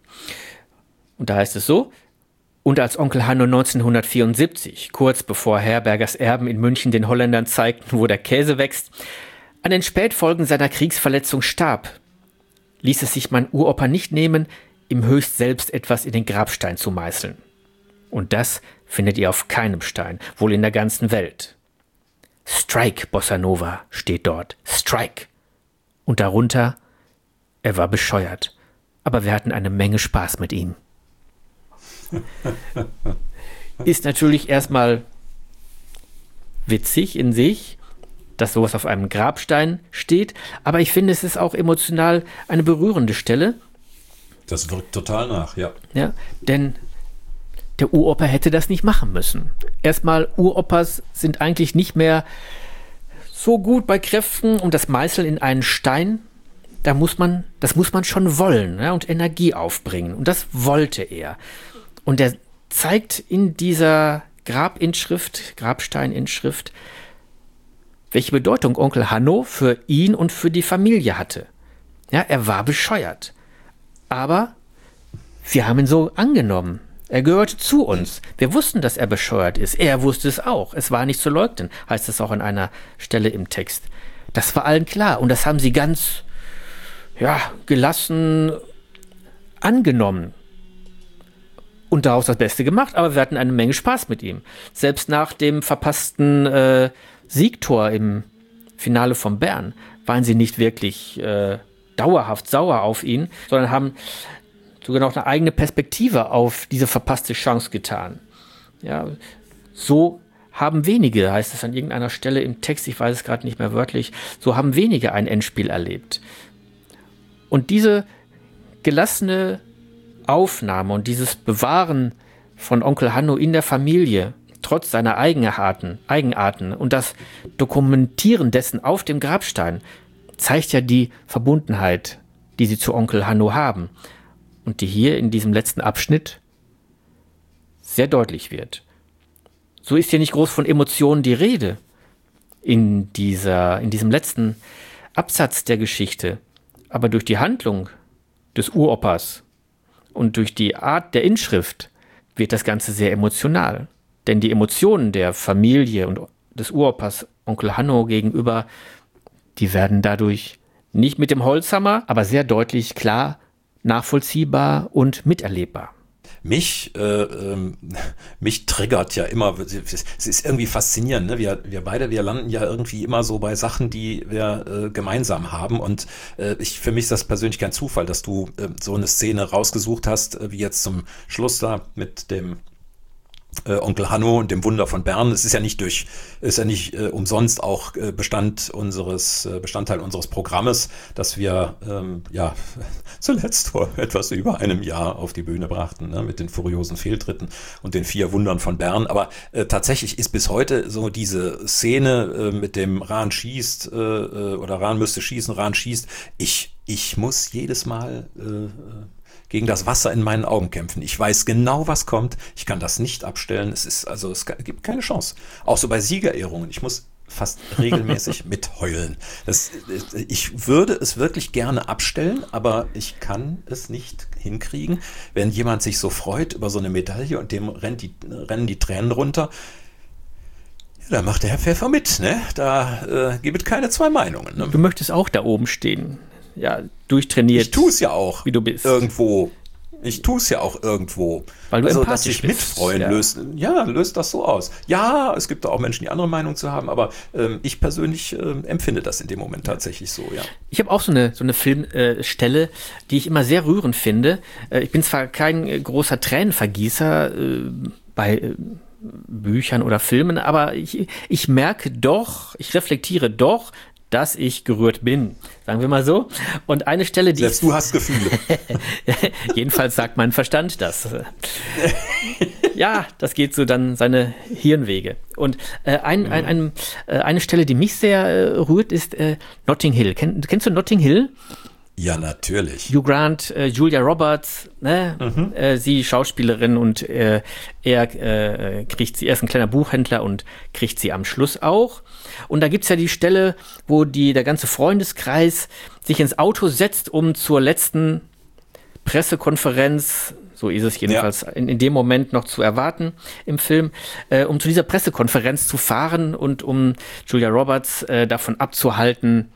[SPEAKER 2] Und da heißt es so: Und als Onkel Hanno neunzehnhundertvierundsiebzig, kurz bevor Herbergers Erben in München den Holländern zeigten, wo der Käse wächst, an den Spätfolgen seiner Kriegsverletzung starb, ließ es sich mein Uropa nicht nehmen, ihm höchst selbst etwas in den Grabstein zu meißeln. Und das findet ihr auf keinem Stein, wohl in der ganzen Welt. Strike, Bossa Nova, steht dort. Strike. Und darunter: Er war bescheuert, aber wir hatten eine Menge Spaß mit ihm. Ist natürlich erstmal witzig in sich, dass sowas auf einem Grabstein steht, aber ich finde, es ist auch emotional eine berührende Stelle.
[SPEAKER 1] Das wirkt total nach, ja.
[SPEAKER 2] Ja, denn der Uropa hätte das nicht machen müssen. Erstmal, Uropas sind eigentlich nicht mehr so gut bei Kräften und das Meißeln in einen Stein, da muss man, das muss man schon wollen, ja, und Energie aufbringen. Und das wollte er. Und er zeigt in dieser Grabinschrift, Grabsteininschrift, welche Bedeutung Onkel Hanno für ihn und für die Familie hatte. Ja, er war bescheuert. Aber wir haben ihn so angenommen. Er gehörte zu uns. Wir wussten, dass er bescheuert ist. Er wusste es auch. Es war nicht zu leugnen, heißt es auch an einer Stelle im Text. Das war allen klar. Und das haben sie ganz, ja, gelassen angenommen. Und daraus das Beste gemacht. Aber wir hatten eine Menge Spaß mit ihm. Selbst nach dem verpassten äh, Siegtor im Finale von Bern waren sie nicht wirklich äh, dauerhaft sauer auf ihn, sondern haben sogar noch eine eigene Perspektive auf diese verpasste Chance getan. Ja, so haben wenige, heißt es an irgendeiner Stelle im Text, ich weiß es gerade nicht mehr wörtlich, so haben wenige ein Endspiel erlebt. Und diese gelassene Aufnahme und dieses Bewahren von Onkel Hanno in der Familie, trotz seiner Eigenarten, Eigenarten und das Dokumentieren dessen auf dem Grabstein, zeigt ja die Verbundenheit, die sie zu Onkel Hanno haben und die hier in diesem letzten Abschnitt sehr deutlich wird. So ist hier nicht groß von Emotionen die Rede in, dieser, in diesem letzten Absatz der Geschichte, aber durch die Handlung des Uropas und durch die Art der Inschrift wird das Ganze sehr emotional. Denn die Emotionen der Familie und des Uropas Onkel Hanno gegenüber, die werden dadurch nicht mit dem Holzhammer, aber sehr deutlich, klar, nachvollziehbar und miterlebbar.
[SPEAKER 1] Mich, äh, ähm, mich triggert ja immer, es ist irgendwie faszinierend, ne? wir, wir beide, wir landen ja irgendwie immer so bei Sachen, die wir äh, gemeinsam haben und äh, ich, für mich ist das persönlich kein Zufall, dass du äh, so eine Szene rausgesucht hast, äh, wie jetzt zum Schluss da mit dem Äh, Onkel Hanno und dem Wunder von Bern. Es ist ja nicht durch, ist ja nicht äh, umsonst auch äh, Bestand unseres, äh, Bestandteil unseres Programmes, dass wir ähm, ja zuletzt vor etwas über einem Jahr auf die Bühne brachten, ne, mit den furiosen Fehltritten und den vier Wundern von Bern. Aber äh, tatsächlich ist bis heute so diese Szene äh, mit dem Rahn schießt äh, oder Rahn müsste schießen, Rahn schießt. Ich, ich muss jedes Mal äh, gegen das Wasser in meinen Augen kämpfen. Ich weiß genau, was kommt. Ich kann das nicht abstellen. Es ist, also, es gibt keine Chance. Auch so bei Siegerehrungen. Ich muss fast regelmäßig mitheulen. Das, ich würde es wirklich gerne abstellen, aber ich kann es nicht hinkriegen, wenn jemand sich so freut über so eine Medaille und dem rennt die, rennen die Tränen runter. Ja, da macht der Herr Pfeffer mit, ne? Da äh, gibt es keine zwei Meinungen. Ne?
[SPEAKER 2] Du möchtest auch da oben stehen. Ja, durchtrainiert.
[SPEAKER 1] Ich tue es ja auch.
[SPEAKER 2] Wie du bist.
[SPEAKER 1] Irgendwo. Ich tue es ja auch irgendwo.
[SPEAKER 2] Weil du
[SPEAKER 1] also,
[SPEAKER 2] empathisch
[SPEAKER 1] dass sich
[SPEAKER 2] bist.
[SPEAKER 1] mitfreuen
[SPEAKER 2] Ja.
[SPEAKER 1] löst. Ja, löst das so aus. Ja, es gibt auch Menschen, die andere Meinung zu haben, aber ähm, ich persönlich ähm, empfinde das in dem Moment tatsächlich so, ja.
[SPEAKER 2] Ich habe auch so eine, so eine Filmstelle, äh, die ich immer sehr rührend finde. Äh, ich bin zwar kein äh, großer Tränenvergießer äh, bei äh, Büchern oder Filmen, aber ich, ich merke doch, ich reflektiere doch, dass ich gerührt bin, sagen wir mal so. Und eine Stelle, die
[SPEAKER 1] Selbst du hast Gefühle.
[SPEAKER 2] Jedenfalls sagt mein Verstand das. Ja, das geht so dann seine Hirnwege. Und äh, ein, ein, ein, äh, eine Stelle, die mich sehr äh, rührt, ist äh, Notting Hill. Kenn, kennst du Notting Hill?
[SPEAKER 1] Ja, natürlich.
[SPEAKER 2] Hugh Grant, äh, Julia Roberts, ne? Mhm. Äh, sie Schauspielerin und äh, er äh, kriegt sie, er ist ein kleiner Buchhändler und kriegt sie am Schluss auch. Und da gibt's ja die Stelle, wo die, der ganze Freundeskreis sich ins Auto setzt, um zur letzten Pressekonferenz, so ist es jedenfalls ja. in, in dem Moment noch zu erwarten im Film, äh, um zu dieser Pressekonferenz zu fahren und um Julia Roberts äh, davon abzuhalten,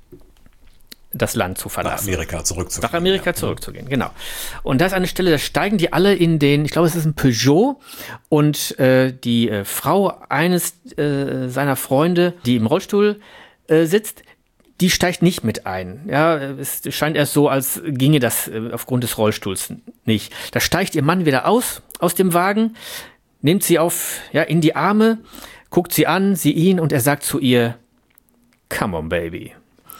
[SPEAKER 2] das Land zu verlassen.
[SPEAKER 1] Nach Amerika zurückzugehen.
[SPEAKER 2] Nach Amerika ja. zurückzugehen, genau. Und da ist eine Stelle, da steigen die alle in den, ich glaube, es ist ein Peugeot und äh, die äh, Frau eines äh, seiner Freunde, die im Rollstuhl äh, sitzt, die steigt nicht mit ein. Ja, es scheint erst so, als ginge das äh, aufgrund des Rollstuhls nicht. Da steigt ihr Mann wieder aus, aus dem Wagen, nimmt sie auf, ja, in die Arme, guckt sie an, sie ihn und er sagt zu ihr, "Come on, baby."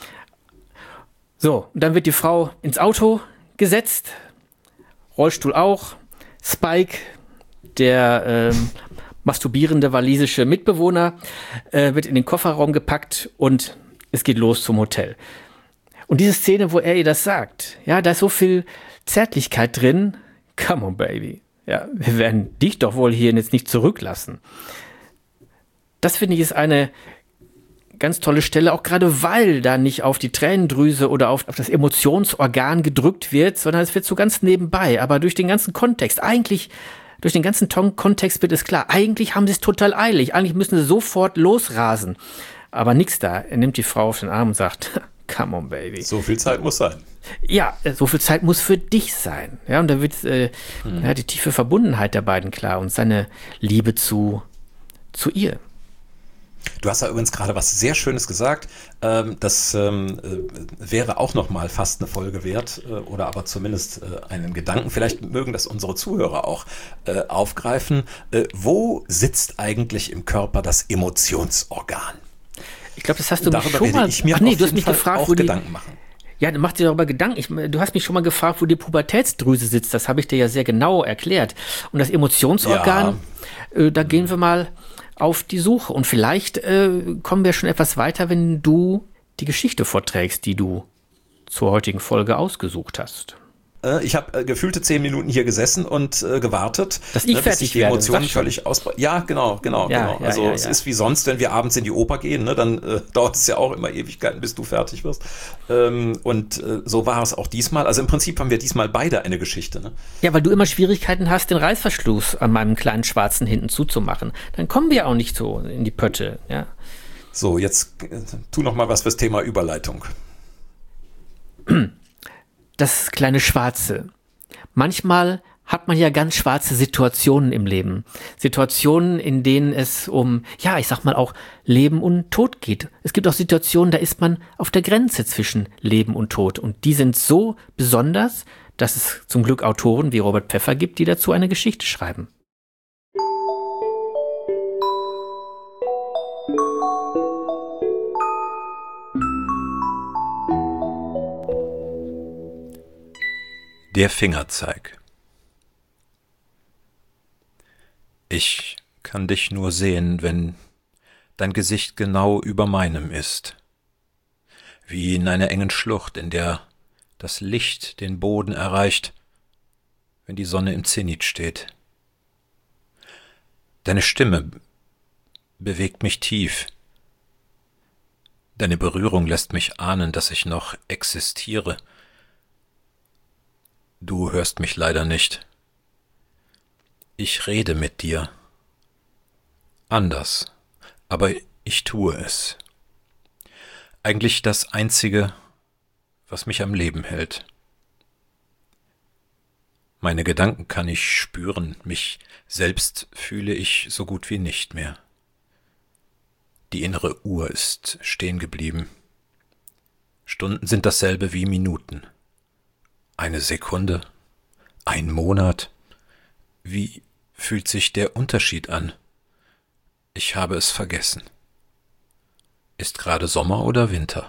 [SPEAKER 2] So, und dann wird die Frau ins Auto gesetzt, Rollstuhl auch, Spike, der ähm, masturbierende walisische Mitbewohner, äh, wird in den Kofferraum gepackt und es geht los zum Hotel. Und diese Szene, wo er ihr das sagt, ja, da ist so viel Zärtlichkeit drin, "Come on, baby." Ja, wir werden dich doch wohl hier jetzt nicht zurücklassen. Das finde ich ist eine ganz tolle Stelle, auch gerade weil da nicht auf die Tränendrüse oder auf, auf das Emotionsorgan gedrückt wird, sondern es wird so ganz nebenbei. Aber durch den ganzen Kontext, eigentlich, durch den ganzen Ton- Kontext wird es klar, eigentlich haben sie es total eilig, eigentlich müssen sie sofort losrasen. Aber nix da. Er nimmt die Frau auf den Arm und sagt, "Come on, baby."
[SPEAKER 1] So viel Zeit muss sein.
[SPEAKER 2] Ja, so viel Zeit muss für dich sein. Ja, und da wird äh, mhm. ja, die tiefe Verbundenheit der beiden klar und seine Liebe zu, zu ihr.
[SPEAKER 1] Du hast da übrigens gerade was sehr Schönes gesagt. Ähm, das ähm, äh, wäre auch noch mal fast eine Folge wert äh, oder aber zumindest äh, einen Gedanken. Vielleicht mögen das unsere Zuhörer auch äh, aufgreifen. Äh, wo sitzt eigentlich im Körper das Emotionsorgan?
[SPEAKER 2] Ich glaube, das hast du
[SPEAKER 1] Darüber
[SPEAKER 2] mich schon mal...
[SPEAKER 1] Ich mir
[SPEAKER 2] Ach nee,
[SPEAKER 1] auf
[SPEAKER 2] du hast
[SPEAKER 1] jeden
[SPEAKER 2] mich
[SPEAKER 1] Fall
[SPEAKER 2] gefragt,
[SPEAKER 1] auch
[SPEAKER 2] wo die,
[SPEAKER 1] Gedanken machen.
[SPEAKER 2] Ja, dann mach dir darüber Gedanken. Ich, du hast mich schon mal gefragt, wo die Pubertätsdrüse sitzt. Das habe ich dir ja sehr genau erklärt. Und das Emotionsorgan, ja. äh, da gehen wir mal auf die Suche. Und vielleicht äh, kommen wir schon etwas weiter, wenn du die Geschichte vorträgst, die du zur heutigen Folge ausgesucht hast.
[SPEAKER 1] Ich habe äh, gefühlte zehn Minuten hier gesessen und äh, gewartet,
[SPEAKER 2] dass ich
[SPEAKER 1] ne,
[SPEAKER 2] fertig
[SPEAKER 1] bis ich die
[SPEAKER 2] werde,
[SPEAKER 1] Emotionen völlig ausbreite. Ja, genau, genau,
[SPEAKER 2] ja,
[SPEAKER 1] genau.
[SPEAKER 2] Ja,
[SPEAKER 1] also
[SPEAKER 2] ja,
[SPEAKER 1] es
[SPEAKER 2] ja.
[SPEAKER 1] ist wie sonst, wenn wir abends in die Oper gehen, ne, dann äh, dauert es ja auch immer Ewigkeiten, bis du fertig wirst. Ähm, und äh, so war es auch diesmal. Also im Prinzip haben wir diesmal beide eine Geschichte. Ne?
[SPEAKER 2] Ja, weil du immer Schwierigkeiten hast, den Reißverschluss an meinem kleinen Schwarzen hinten zuzumachen. Dann kommen wir auch nicht so in die Pötte. Ja.
[SPEAKER 1] So, jetzt äh, tu noch mal was fürs Thema Überleitung.
[SPEAKER 2] Das kleine Schwarze. Manchmal hat man ja ganz schwarze Situationen im Leben. Situationen, in denen es um, ja, ich sag mal auch Leben und Tod geht. Es gibt auch Situationen, da ist man auf der Grenze zwischen Leben und Tod. Und die sind so besonders, dass es zum Glück Autoren wie Robert Pfeffer gibt, die dazu eine Geschichte schreiben.
[SPEAKER 1] Der Fingerzeig. Ich kann dich nur sehen, wenn dein Gesicht genau über meinem ist, wie in einer engen Schlucht, in der das Licht den Boden erreicht, wenn die Sonne im Zenit steht. Deine Stimme bewegt mich tief. Deine Berührung lässt mich ahnen, dass ich noch existiere. Du hörst mich leider nicht. Ich rede mit dir. Anders, aber ich tue es. Eigentlich das Einzige, was mich am Leben hält. Meine Gedanken kann ich spüren, mich selbst fühle ich so gut wie nicht mehr. Die innere Uhr ist stehen geblieben. Stunden sind dasselbe wie Minuten. Eine Sekunde, ein Monat. Wie fühlt sich der Unterschied an? Ich habe es vergessen. Ist gerade Sommer oder Winter?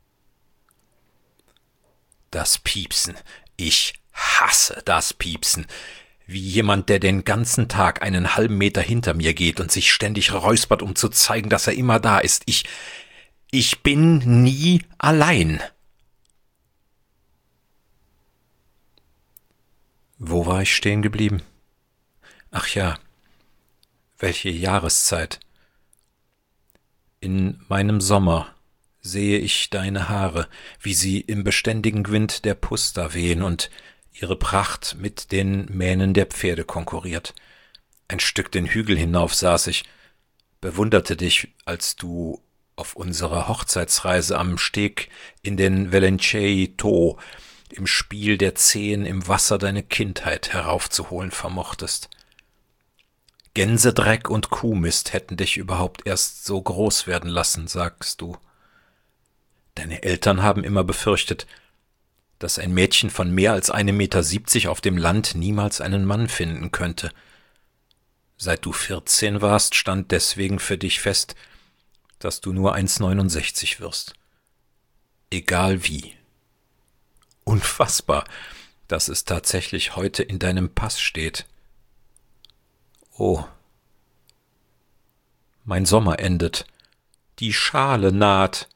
[SPEAKER 1] Das Piepsen. Ich hasse das Piepsen. Wie jemand, der den ganzen Tag einen halben Meter hinter mir geht und sich ständig räuspert, um zu zeigen, dass er immer da ist. Ich, ich bin nie allein. Wo war ich stehen geblieben? Ach ja, welche Jahreszeit? In meinem Sommer sehe ich deine Haare, wie sie im beständigen Wind der Pusta wehen und ihre Pracht mit den Mähnen der Pferde konkurriert. Ein Stück den Hügel hinauf saß ich, bewunderte dich, als du auf unserer Hochzeitsreise am Steg in den Velencei To im Spiel der Zehen im Wasser deine Kindheit heraufzuholen vermochtest. Gänsedreck und Kuhmist hätten dich überhaupt erst so groß werden lassen, sagst du. Deine Eltern haben immer befürchtet, dass ein Mädchen von mehr als einem Meter siebzig auf dem Land niemals einen Mann finden könnte. Seit du vierzehn warst, stand deswegen für dich fest, dass du nur eins Komma neunundsechzig wirst. Egal wie. Unfassbar, dass es tatsächlich heute in deinem Pass steht. Oh. Mein Sommer endet. Die Schale naht.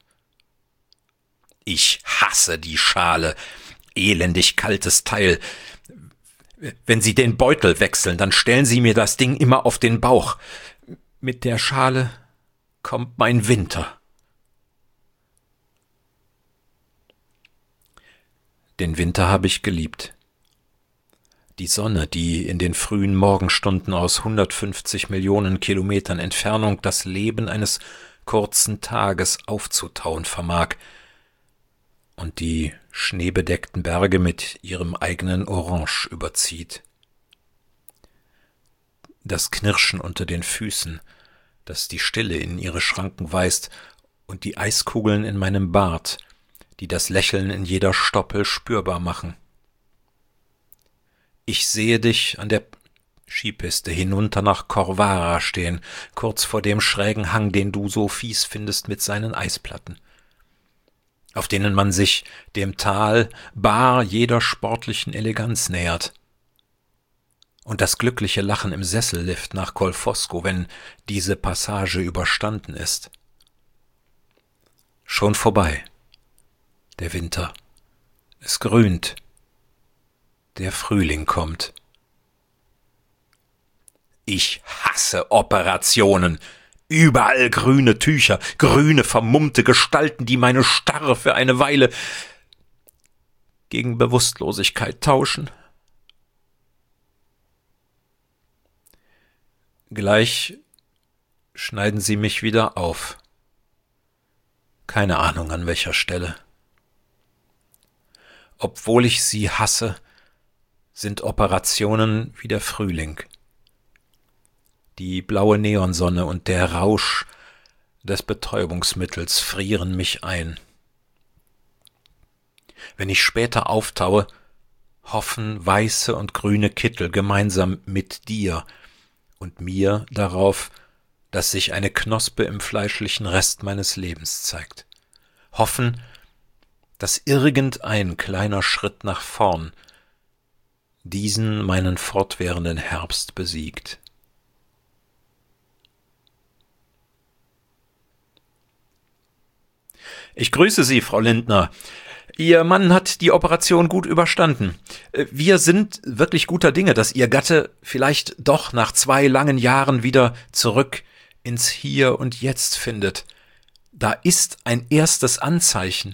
[SPEAKER 1] Ich hasse die Schale. Elendig kaltes Teil. Wenn Sie den Beutel wechseln, dann stellen Sie mir das Ding immer auf den Bauch. Mit der Schale kommt mein Winter. Den Winter habe ich geliebt. Die Sonne, die in den frühen Morgenstunden aus hundertfünfzig Millionen Kilometern Entfernung das Leben eines kurzen Tages aufzutauen vermag und die schneebedeckten Berge mit ihrem eigenen Orange überzieht. Das Knirschen unter den Füßen, das die Stille in ihre Schranken weist, und die Eiskugeln in meinem Bart, die das Lächeln in jeder Stoppel spürbar machen. Ich sehe dich an der Skipiste hinunter nach Corvara stehen, kurz vor dem schrägen Hang, den du so fies findest mit seinen Eisplatten. auf denen man sich dem Tal bar jeder sportlichen Eleganz nähert. Und das glückliche Lachen im Sessellift nach Kolfosco, wenn diese Passage überstanden ist. Schon vorbei. Der Winter. Es grünt. Der Frühling kommt. Ich hasse Operationen. Überall grüne Tücher, grüne vermummte Gestalten, die meine Starre für eine Weile gegen Bewusstlosigkeit tauschen. Gleich schneiden sie mich wieder auf. Keine Ahnung an welcher Stelle. Obwohl ich sie hasse, sind Operationen wie der Frühling. Die blaue Neonsonne und der Rausch des Betäubungsmittels frieren mich ein. Wenn ich später auftaue, hoffen weiße und grüne Kittel gemeinsam mit dir und mir darauf, dass sich eine Knospe im fleischlichen Rest meines Lebens zeigt. Hoffen, dass irgendein kleiner Schritt nach vorn diesen meinen fortwährenden Herbst besiegt. Ich grüße Sie, Frau Lindner. Ihr Mann hat die Operation gut überstanden. Wir sind wirklich guter Dinge, dass Ihr Gatte vielleicht doch nach zwei langen Jahren wieder zurück ins Hier und Jetzt findet. Da ist ein erstes Anzeichen.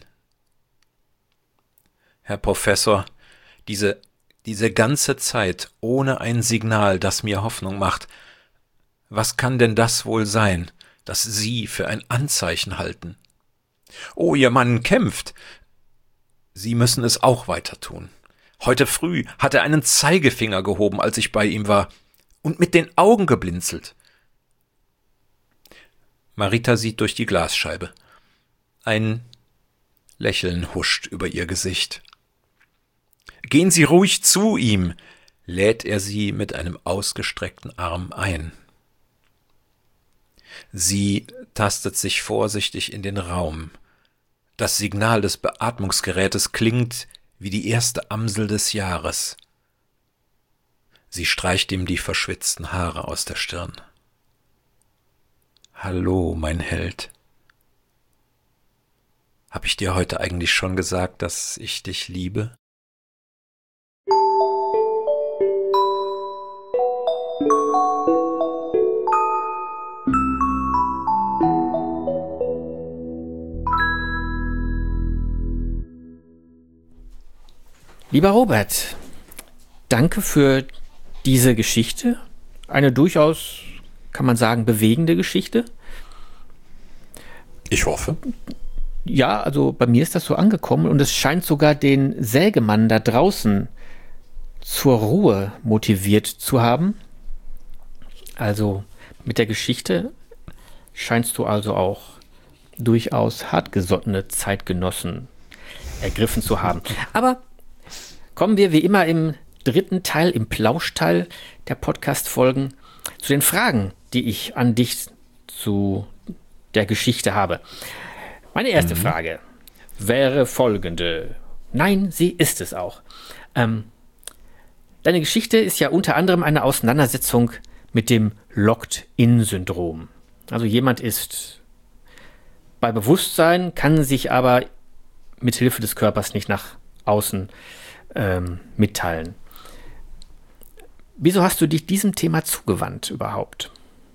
[SPEAKER 1] Herr Professor, diese, diese ganze Zeit ohne ein Signal, das mir Hoffnung macht. Was kann denn das wohl sein, das Sie für ein Anzeichen halten? Oh, Ihr Mann kämpft. Sie müssen es auch weiter tun. Heute früh hat er einen Zeigefinger gehoben, als ich bei ihm war, und mit den Augen geblinzelt. Marita sieht durch die Glasscheibe. Ein Lächeln huscht über ihr Gesicht. Gehen Sie ruhig zu ihm, lädt er sie mit einem ausgestreckten Arm ein. Sie tastet sich vorsichtig in den Raum. Das Signal des Beatmungsgerätes klingt wie die erste Amsel des Jahres. Sie streicht ihm die verschwitzten Haare aus der Stirn. Hallo, mein Held. Hab ich dir heute eigentlich schon gesagt, dass ich dich liebe?
[SPEAKER 2] Lieber Robert, danke für diese Geschichte. Eine durchaus, kann man sagen, bewegende Geschichte.
[SPEAKER 1] Ich hoffe.
[SPEAKER 2] Ja, also bei mir ist das so angekommen und es scheint sogar den Sägemann da draußen zur Ruhe motiviert zu haben. Also mit der Geschichte scheinst du also auch durchaus hartgesottene Zeitgenossen ergriffen zu haben. Aber kommen wir wie immer im dritten Teil, im Plauschteil der Podcast-Folgen, zu den Fragen, die ich an dich zu der Geschichte habe. Meine erste mhm. Frage wäre folgende. Nein, sie ist es auch. Ähm, deine Geschichte ist ja unter anderem eine Auseinandersetzung mit dem Locked-In-Syndrom. Also jemand ist bei Bewusstsein, kann sich aber mit Hilfe des Körpers nicht nach außen ähm, mitteilen. Wieso hast du dich diesem Thema zugewandt überhaupt?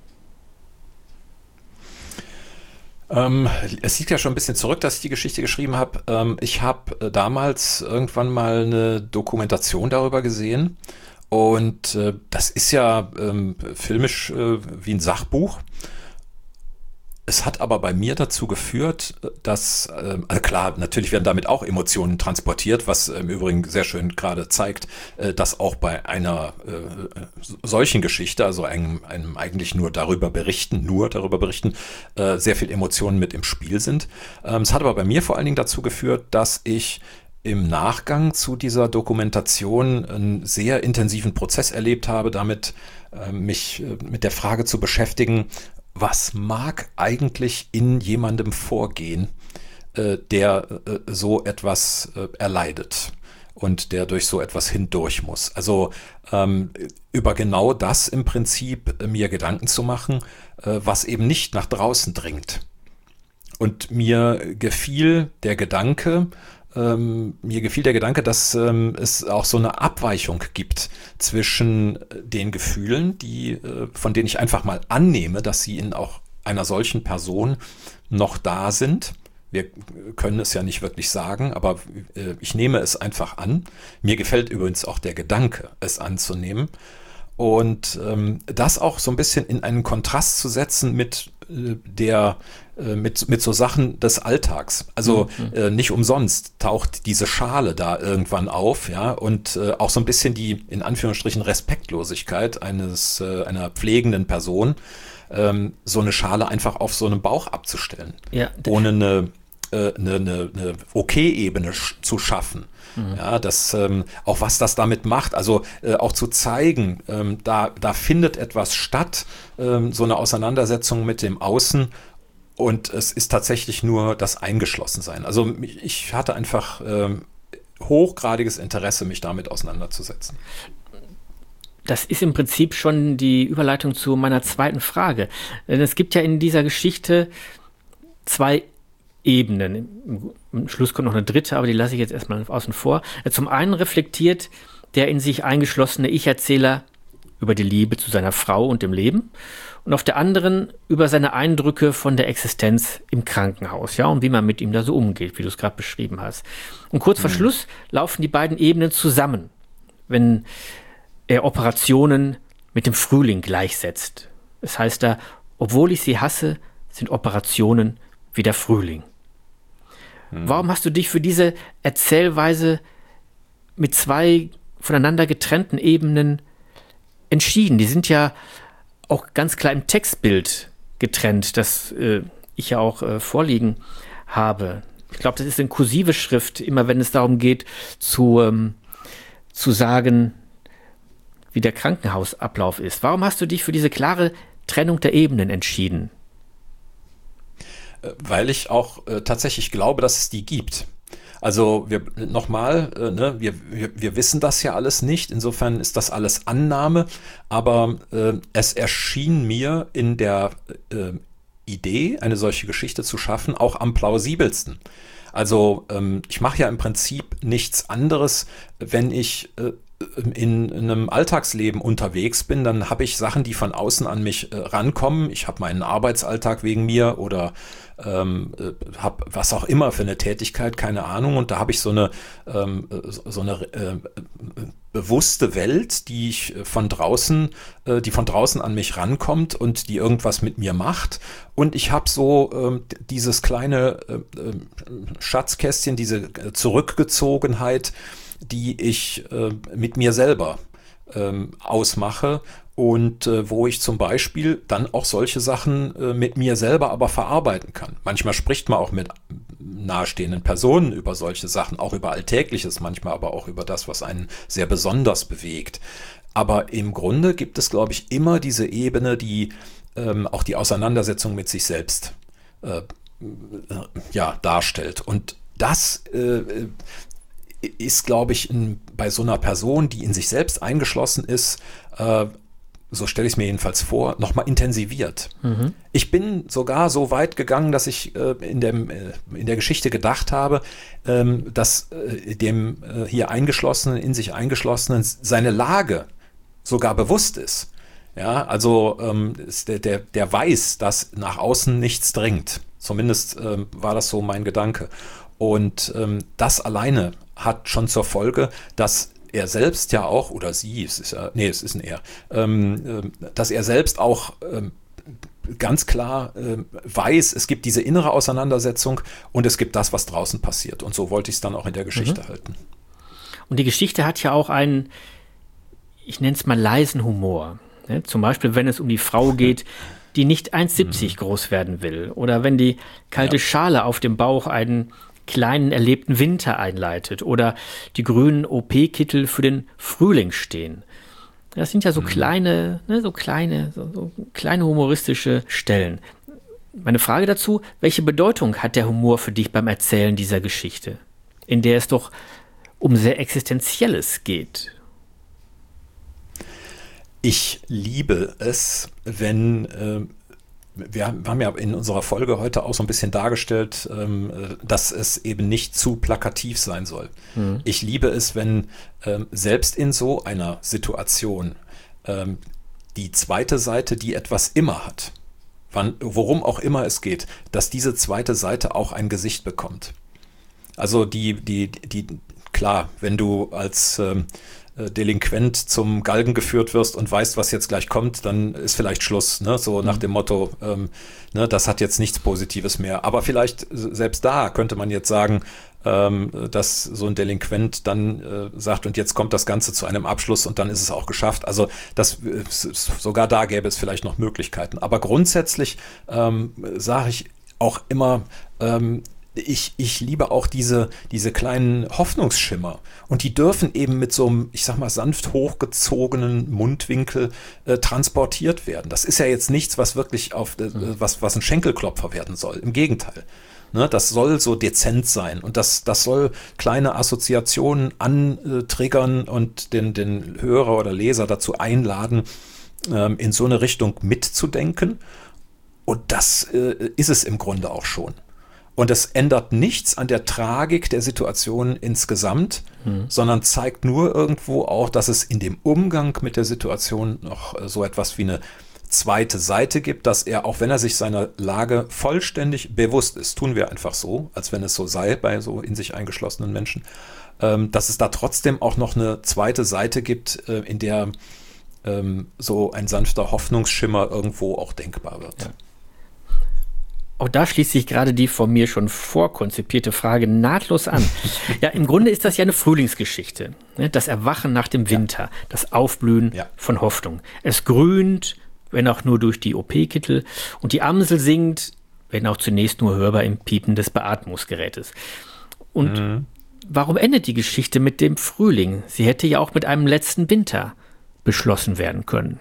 [SPEAKER 1] Ähm, es liegt ja schon ein bisschen zurück, dass ich die Geschichte geschrieben habe. Ähm, ich habe äh, damals irgendwann mal eine Dokumentation darüber gesehen und äh, das ist ja ähm, filmisch äh, wie ein Sachbuch. Es hat aber bei mir dazu geführt, dass, äh, also klar, natürlich werden damit auch Emotionen transportiert, was im Übrigen sehr schön gerade zeigt, äh, dass auch bei einer äh, solchen Geschichte, also einem, einem eigentlich nur darüber berichten, nur darüber berichten, äh, sehr viel Emotionen mit im Spiel sind. Ähm, es hat aber bei mir vor allen Dingen dazu geführt, dass ich im Nachgang zu dieser Dokumentation einen sehr intensiven Prozess erlebt habe, damit äh, mich äh, mit der Frage zu beschäftigen, was mag eigentlich in jemandem vorgehen, äh, der äh, so etwas äh, erleidet und der durch so etwas hindurch muss. Also ähm, über genau das im Prinzip äh, mir Gedanken zu machen, äh, was eben nicht nach draußen dringt. Und mir gefiel der Gedanke, ähm, mir gefiel der Gedanke, dass ähm, es auch so eine Abweichung gibt zwischen den Gefühlen, die, äh, von denen ich einfach mal annehme, dass sie in auch einer solchen Person noch da sind. Wir können es ja nicht wirklich sagen, aber äh, ich nehme es einfach an. Mir gefällt übrigens auch der Gedanke, es anzunehmen. Und ähm, das auch so ein bisschen in einen Kontrast zu setzen mit äh, der äh, mit, mit so Sachen des Alltags. Also mhm. äh, nicht umsonst taucht diese Schale da irgendwann auf, ja, und äh, auch so ein bisschen die in Anführungsstrichen Respektlosigkeit eines äh, einer pflegenden Person, ähm, so eine Schale einfach auf so einem Bauch abzustellen,
[SPEAKER 2] ja.
[SPEAKER 1] ohne eine eine, eine, eine Okay-Ebene zu schaffen. Mhm. Ja, das, ähm, auch was das damit macht, also äh, auch zu zeigen, ähm, da, da findet etwas statt, ähm, so eine Auseinandersetzung mit dem Außen, und es ist tatsächlich nur das Eingeschlossensein. Also ich hatte einfach ähm, hochgradiges Interesse, mich damit auseinanderzusetzen.
[SPEAKER 2] Das ist im Prinzip schon die Überleitung zu meiner zweiten Frage. Denn es gibt ja in dieser Geschichte zwei Ebenen. Im Schluss kommt noch eine dritte, aber die lasse ich jetzt erstmal außen vor. Zum einen reflektiert der in sich eingeschlossene Ich-Erzähler über die Liebe zu seiner Frau und dem Leben und auf der anderen über seine Eindrücke von der Existenz im Krankenhaus, ja, und wie man mit ihm da so umgeht, wie du es gerade beschrieben hast. Und kurz vor Schluss laufen die beiden Ebenen zusammen, wenn er Operationen mit dem Frühling gleichsetzt. Es heißt da, obwohl ich sie hasse, sind Operationen wie der Frühling. Warum hast du dich für diese Erzählweise mit zwei voneinander getrennten Ebenen entschieden? Die sind ja auch ganz klar im Textbild getrennt, das äh, ich ja auch äh, vorliegen habe. Ich glaube, das ist in kursive Schrift, immer wenn es darum geht, zu, ähm, zu sagen, wie der Krankenhausablauf ist. Warum hast du dich für diese klare Trennung der Ebenen entschieden?
[SPEAKER 1] Weil ich auch äh, tatsächlich glaube, dass es die gibt. Also wir nochmal, äh, ne, wir, wir, wir wissen das ja alles nicht, insofern ist das alles Annahme, aber äh, es erschien mir in der äh, Idee, eine solche Geschichte zu schaffen, auch am plausibelsten. Also ähm, ich mache ja im Prinzip nichts anderes, wenn ich äh, in, in einem Alltagsleben unterwegs bin, dann habe ich Sachen, die von außen an mich äh, rankommen. Ich habe meinen Arbeitsalltag wegen mir oder ähm, äh, habe was auch immer für eine Tätigkeit, keine Ahnung. Und da habe ich so eine, ähm, so eine äh, bewusste Welt, die ich von draußen, äh, die von draußen an mich rankommt und die irgendwas mit mir macht. Und ich habe so ähm, dieses kleine äh, äh, Schatzkästchen, diese Zurückgezogenheit, die ich äh, mit mir selber ähm, ausmache und äh, wo ich zum Beispiel dann auch solche Sachen äh, mit mir selber aber verarbeiten kann. Manchmal spricht man auch mit nahestehenden Personen über solche Sachen, auch über Alltägliches, manchmal aber auch über das, was einen sehr besonders bewegt. Aber im Grunde gibt es, glaube ich, immer diese Ebene, die ähm, auch die Auseinandersetzung mit sich selbst äh, ja, darstellt. Und das äh, ist, glaube ich, in, bei so einer Person, die in sich selbst eingeschlossen ist, äh, so stelle ich es mir jedenfalls vor, nochmal intensiviert. Mhm. Ich bin sogar so weit gegangen, dass ich äh, in, dem, äh, in der Geschichte gedacht habe, ähm, dass äh, dem äh, hier Eingeschlossenen, in sich Eingeschlossenen seine Lage sogar bewusst ist. Ja, also ähm, ist der, der, der weiß, dass nach außen nichts dringt. Zumindest ähm, war das so mein Gedanke. Und ähm, das alleine hat schon zur Folge, dass er selbst ja auch, oder sie, es ist ja, nee, es ist ein er, ähm, äh, dass er selbst auch ähm, ganz klar äh, weiß, es gibt diese innere Auseinandersetzung und es gibt das, was draußen passiert. Und so wollte ich es dann auch in der Geschichte mhm. halten.
[SPEAKER 2] Und die Geschichte hat ja auch einen, ich nenne es mal leisen Humor. Ne? Zum Beispiel, wenn es um die Frau geht, die nicht eins Komma siebzig mhm. groß werden will. Oder wenn die kalte ja. Schale auf dem Bauch einen kleinen erlebten Winter einleitet oder die grünen O P-Kittel für den Frühling stehen. Das sind ja so mhm. kleine, ne, so kleine, so, so kleine humoristische Stellen. Meine Frage dazu, welche Bedeutung hat der Humor für dich beim Erzählen dieser Geschichte, in der es doch um sehr Existenzielles geht?
[SPEAKER 1] Ich liebe es, wenn, äh, wir haben ja in unserer Folge heute auch so ein bisschen dargestellt, ähm, dass es eben nicht zu plakativ sein soll. Mhm. Ich liebe es, wenn ähm, selbst in so einer Situation ähm, die zweite Seite, die etwas immer hat, wann, worum auch immer es geht, dass diese zweite Seite auch ein Gesicht bekommt. Also die, die, die, klar, wenn du als ähm, Delinquent zum Galgen geführt wirst und weißt, was jetzt gleich kommt, dann ist vielleicht Schluss, ne? So nach dem Motto, ähm, ne, das hat jetzt nichts Positives mehr. Aber vielleicht selbst da könnte man jetzt sagen, ähm, dass so ein Delinquent dann äh, sagt, und jetzt kommt das Ganze zu einem Abschluss und dann ist es auch geschafft. Also das, sogar da gäbe es vielleicht noch Möglichkeiten. Aber grundsätzlich ähm, sage ich auch immer, ähm, Ich, ich liebe auch diese, diese kleinen Hoffnungsschimmer und die dürfen eben mit so einem, ich sag mal, sanft hochgezogenen Mundwinkel äh, transportiert werden. Das ist ja jetzt nichts, was wirklich auf, äh, was, was ein Schenkelklopfer werden soll. Im Gegenteil. Ne, das soll so dezent sein und das, das soll kleine Assoziationen antriggern und den, den Hörer oder Leser dazu einladen, ähm, in so eine Richtung mitzudenken. Und das äh, ist es im Grunde auch schon. Und es ändert nichts an der Tragik der Situation insgesamt, hm. sondern zeigt nur irgendwo auch, dass es in dem Umgang mit der Situation noch so etwas wie eine zweite Seite gibt, dass er, auch wenn er sich seiner Lage vollständig bewusst ist, tun wir einfach so, als wenn es so sei bei so in sich eingeschlossenen Menschen, ähm, dass es da trotzdem auch noch eine zweite Seite gibt, äh, in der ähm, so ein sanfter Hoffnungsschimmer irgendwo auch denkbar wird.
[SPEAKER 2] Ja. Auch da schließt sich gerade die von mir schon vorkonzipierte Frage nahtlos an. Ja, im Grunde ist das ja eine Frühlingsgeschichte. Ne? Das Erwachen nach dem Winter, ja. Das Aufblühen ja. von Hoffnung. Es grünt, wenn auch nur durch die O P-Kittel, und die Amsel singt, wenn auch zunächst nur hörbar im Piepen des Beatmungsgerätes. Und mhm. warum endet die Geschichte mit dem Frühling? Sie hätte ja auch mit einem letzten Winter beschlossen werden können.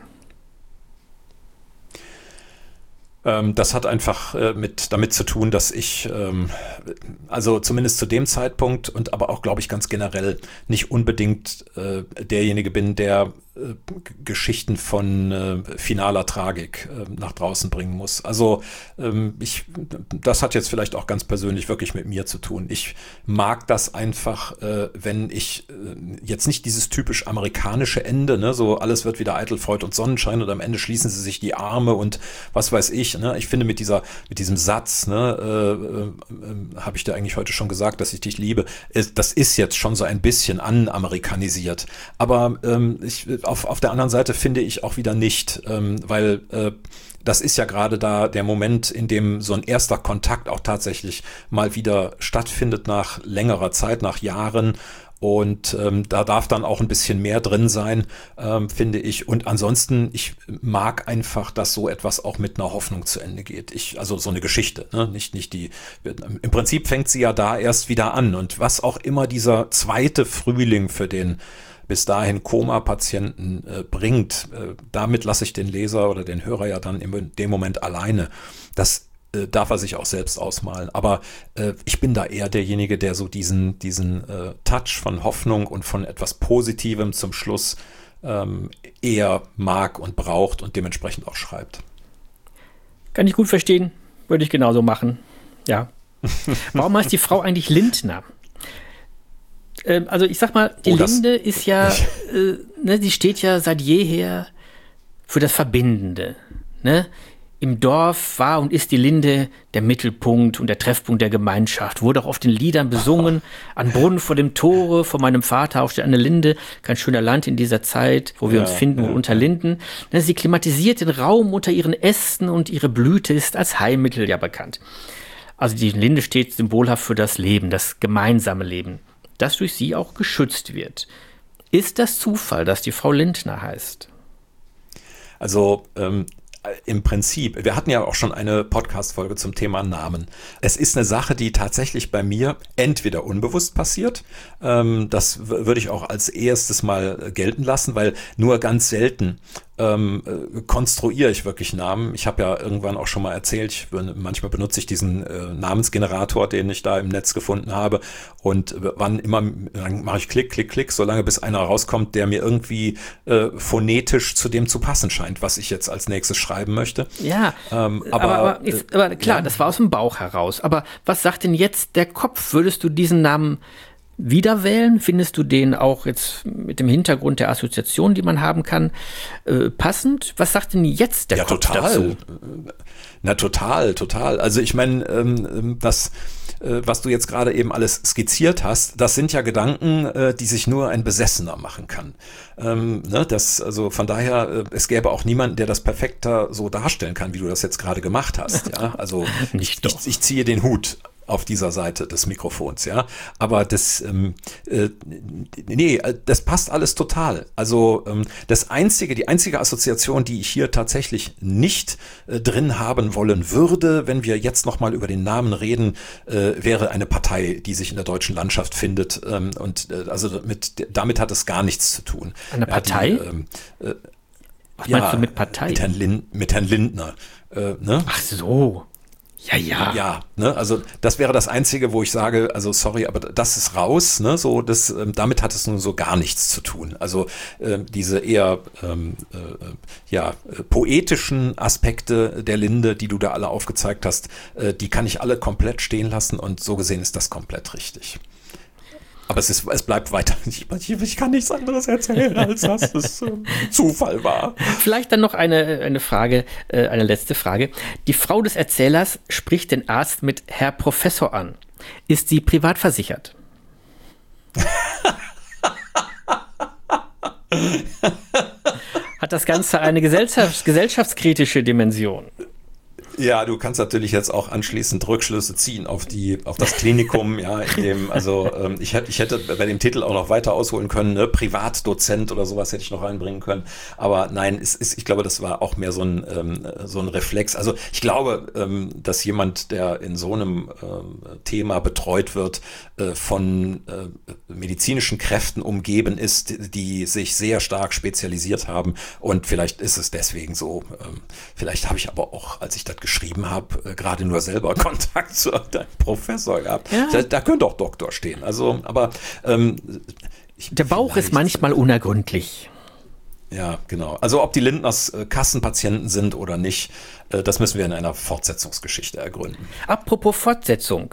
[SPEAKER 1] Das hat einfach äh, mit damit zu tun, dass ich, ähm, also zumindest zu dem Zeitpunkt und aber auch, glaube ich, ganz generell nicht unbedingt äh, derjenige bin, der äh, Geschichten von äh, finaler Tragik äh, nach draußen bringen muss. Also ähm, ich, das hat jetzt vielleicht auch ganz persönlich wirklich mit mir zu tun. Ich mag das einfach, äh, wenn ich äh, jetzt nicht dieses typisch amerikanische Ende, ne, so alles wird wieder eitel Freud und Sonnenschein und am Ende schließen sie sich die Arme und was weiß ich. Ne? Ich finde mit dieser, mit diesem Satz, ne, äh, äh, habe ich dir eigentlich heute schon gesagt, dass ich dich liebe, ist, das ist jetzt schon so ein bisschen anamerikanisiert. Aber ähm, ich, auf, auf der anderen Seite finde ich auch wieder nicht, ähm, weil äh, das ist ja gerade da der Moment, in dem so ein erster Kontakt auch tatsächlich mal wieder stattfindet nach längerer Zeit, nach Jahren. Und ähm, da darf dann auch ein bisschen mehr drin sein, ähm, finde ich. Und ansonsten, ich mag einfach, dass so etwas auch mit einer Hoffnung zu Ende geht. Ich, also so eine Geschichte, ne? Nicht, nicht die. Im Prinzip fängt sie ja da erst wieder an. Und was auch immer dieser zweite Frühling für den bis dahin Koma-Patienten äh, bringt, äh, damit lasse ich den Leser oder den Hörer ja dann in dem Moment alleine. Das Äh, darf er sich auch selbst ausmalen. Aber äh, ich bin da eher derjenige, der so diesen, diesen äh, Touch von Hoffnung und von etwas Positivem zum Schluss ähm, eher mag und braucht und dementsprechend auch schreibt.
[SPEAKER 2] Kann ich gut verstehen. Würde ich genauso machen. Ja. Warum heißt die Frau eigentlich Lindner? Ähm, also ich sag mal, die oh, Linde ist ja, äh, ne, die steht ja seit jeher für das Verbindende. Ne? Im Dorf war und ist die Linde der Mittelpunkt und der Treffpunkt der Gemeinschaft. Wurde auch oft in Liedern besungen. An Brunnen vor dem Tore, vor meinem Vater auch steht eine Linde. Kein schöner Land in dieser Zeit, wo wir ja, uns finden, ja, unter Linden. Sie klimatisiert den Raum unter ihren Ästen und ihre Blüte ist als Heilmittel ja bekannt. Also die Linde steht symbolhaft für das Leben, das gemeinsame Leben, das durch sie auch geschützt wird. Ist das Zufall, dass die Frau Lindner heißt?
[SPEAKER 1] Also, ähm, im Prinzip, wir hatten ja auch schon eine Podcast-Folge zum Thema Namen. Es ist eine Sache, die tatsächlich bei mir entweder unbewusst passiert, ähm, das w- würde ich auch als erstes mal gelten lassen, weil nur ganz selten ähm, äh, konstruiere ich wirklich Namen. Ich habe ja irgendwann auch schon mal erzählt, ich, manchmal benutze ich diesen äh, Namensgenerator, den ich da im Netz gefunden habe und äh, wann immer, dann mache ich Klick, Klick, Klick, solange bis einer rauskommt, der mir irgendwie äh, phonetisch zu dem zu passen scheint, was ich jetzt als nächstes schreiben möchte.
[SPEAKER 2] Ja,
[SPEAKER 1] ähm,
[SPEAKER 2] aber,
[SPEAKER 1] aber,
[SPEAKER 2] aber, ist, aber klar, ja. Das war aus dem Bauch heraus. Aber was sagt denn jetzt der Kopf? Würdest du diesen Namen wieder wählen? Findest du den auch jetzt mit dem Hintergrund der Assoziation, die man haben kann, äh, passend? Was sagt denn jetzt der
[SPEAKER 1] ja,
[SPEAKER 2] Kopf
[SPEAKER 1] total.
[SPEAKER 2] dazu?
[SPEAKER 1] Na, total, total. Also ich meine, ähm, das, äh, was du jetzt gerade eben alles skizziert hast, das sind ja Gedanken, äh, die sich nur ein Besessener machen kann. Ähm, ne, das, also von daher, äh, es gäbe auch niemanden, der das perfekter so darstellen kann, wie du das jetzt gerade gemacht hast. Ja, also
[SPEAKER 2] Nicht
[SPEAKER 1] ich, ich, ich ziehe den Hut auf dieser Seite des Mikrofons, ja. Aber das, ähm, äh, nee, das passt alles total. Also ähm, das einzige, die einzige Assoziation, die ich hier tatsächlich nicht äh, drin haben wollen würde, wenn wir jetzt nochmal über den Namen reden, äh, wäre eine Partei, die sich in der deutschen Landschaft findet. Ähm, und äh, also mit, damit hat es gar nichts zu tun.
[SPEAKER 2] Eine Partei?
[SPEAKER 1] Ja, die, ähm, äh,
[SPEAKER 2] Was
[SPEAKER 1] ja,
[SPEAKER 2] meinst du mit Partei?
[SPEAKER 1] Mit Herrn, Lin, mit Herrn Lindner. Äh, ne?
[SPEAKER 2] Ach so. Ja, ja.
[SPEAKER 1] Ja, ne, also das wäre das Einzige, wo ich sage, also sorry, aber das ist raus, ne, so das, ähm, damit hat es nun so gar nichts zu tun. Also ähm, diese eher ähm, äh, ja äh, poetischen Aspekte der Linde, die du da alle aufgezeigt hast, äh, die kann ich alle komplett stehen lassen und so gesehen ist das komplett richtig. Aber es ist, es bleibt weiter. Ich, ich kann nichts anderes erzählen, als dass es ähm, Zufall war.
[SPEAKER 2] Vielleicht dann noch eine, eine Frage, äh, eine letzte Frage. Die Frau des Erzählers spricht den Arzt mit Herr Professor an. Ist sie privat versichert? Hat das Ganze eine gesellschafts- gesellschaftskritische Dimension?
[SPEAKER 1] Ja, du kannst natürlich jetzt auch anschließend Rückschlüsse ziehen auf die, auf das Klinikum, ja, in dem, also ähm, ich hätte, ich hätte bei dem Titel auch noch weiter ausholen können, ne? Privatdozent oder sowas hätte ich noch reinbringen können. Aber nein, es ist, ich glaube, das war auch mehr so ein, ähm, so ein Reflex. Also ich glaube, ähm, dass jemand, der in so einem ähm, Thema betreut wird, äh, von äh, medizinischen Kräften umgeben ist, die sich sehr stark spezialisiert haben. Und vielleicht ist es deswegen so. Ähm, vielleicht habe ich aber auch, als ich das geschrieben habe, äh, gerade nur selber Kontakt zu einem Professor gehabt.
[SPEAKER 2] Ja.
[SPEAKER 1] Da, da könnte auch Doktor stehen. Also, aber ähm, ich,
[SPEAKER 2] Der Bauch ist manchmal unergründlich.
[SPEAKER 1] Ja, genau. Also ob die Lindners äh, Kassenpatienten sind oder nicht, äh, das müssen wir in einer Fortsetzungsgeschichte ergründen.
[SPEAKER 2] Apropos Fortsetzung.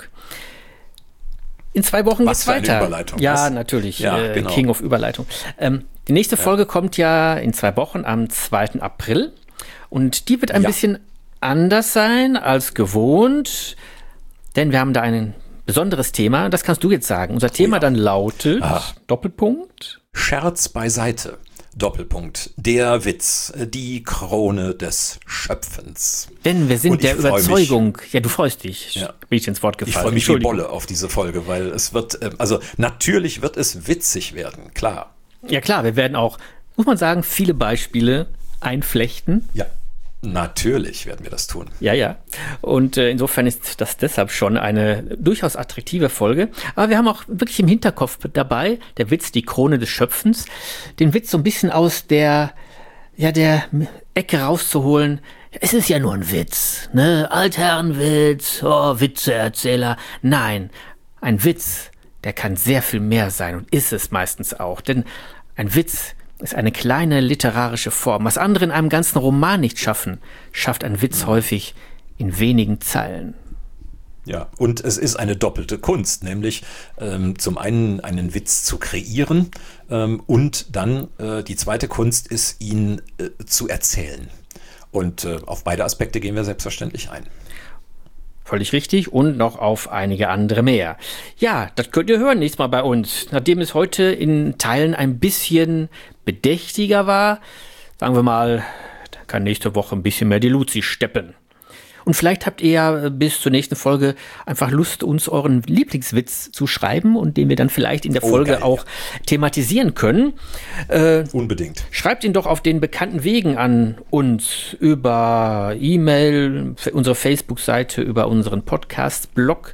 [SPEAKER 2] In zwei Wochen
[SPEAKER 1] Was
[SPEAKER 2] geht's
[SPEAKER 1] für eine
[SPEAKER 2] weiter.
[SPEAKER 1] Überleitung.
[SPEAKER 2] Ja,
[SPEAKER 1] Was?
[SPEAKER 2] natürlich.
[SPEAKER 1] Ja,
[SPEAKER 2] äh,
[SPEAKER 1] genau.
[SPEAKER 2] King of Überleitung. Ähm, die nächste
[SPEAKER 1] Ja.
[SPEAKER 2] Folge kommt ja in zwei Wochen am zweiten April. Und die wird ein
[SPEAKER 1] Ja.
[SPEAKER 2] bisschen anders sein als gewohnt, denn wir haben da ein besonderes Thema. Das kannst du jetzt sagen. Unser Thema
[SPEAKER 1] ja.
[SPEAKER 2] dann lautet,
[SPEAKER 1] Ah.
[SPEAKER 2] Doppelpunkt.
[SPEAKER 1] Scherz beiseite. Doppelpunkt. Der Witz. Die Krone des Schöpfens.
[SPEAKER 2] Denn wir sind
[SPEAKER 1] Und ich
[SPEAKER 2] der
[SPEAKER 1] freu mich.
[SPEAKER 2] Überzeugung, ja, du freust dich,
[SPEAKER 1] Ja.
[SPEAKER 2] bin ich ins Wort gefallen.
[SPEAKER 1] Ich freue mich wie
[SPEAKER 2] Entschuldigung.
[SPEAKER 1] Bolle auf diese Folge, weil es wird, äh, also natürlich wird es witzig werden, klar.
[SPEAKER 2] Ja klar, wir werden auch, muss man sagen, viele Beispiele einflechten.
[SPEAKER 1] Ja, natürlich werden wir das tun.
[SPEAKER 2] Ja, ja. Und äh, insofern ist das deshalb schon eine durchaus attraktive Folge. Aber wir haben auch wirklich im Hinterkopf dabei, der Witz, die Krone des Schöpfens, den Witz so ein bisschen aus der, ja, der Ecke rauszuholen. Es ist ja nur ein Witz, ne? Altherrenwitz, oh, Witzeerzähler. Nein, ein Witz, der kann sehr viel mehr sein und ist es meistens auch. Denn ein Witz ist eine kleine literarische Form. Was andere in einem ganzen Roman nicht schaffen, schafft ein Witz häufig in wenigen Zeilen.
[SPEAKER 1] Ja, und es ist eine doppelte Kunst, nämlich ähm, zum einen einen Witz zu kreieren ähm, und dann äh, die zweite Kunst ist, ihn äh, zu erzählen. Und äh, auf beide Aspekte gehen wir selbstverständlich ein.
[SPEAKER 2] Völlig richtig und noch auf einige andere mehr. Ja, das könnt ihr hören nächstes Mal bei uns. Nachdem es heute in Teilen ein bisschen bedächtiger war, sagen wir mal, da kann nächste Woche ein bisschen mehr die Luzi steppen. Und vielleicht habt ihr ja bis zur nächsten Folge einfach Lust, uns euren Lieblingswitz zu schreiben und den wir dann vielleicht in der
[SPEAKER 1] Oh,
[SPEAKER 2] Folge
[SPEAKER 1] geil,
[SPEAKER 2] auch
[SPEAKER 1] ja.
[SPEAKER 2] thematisieren können. Äh,
[SPEAKER 1] Unbedingt.
[SPEAKER 2] Schreibt ihn doch auf den bekannten Wegen an uns über E-Mail, unsere Facebook-Seite, über unseren Podcast-Blog.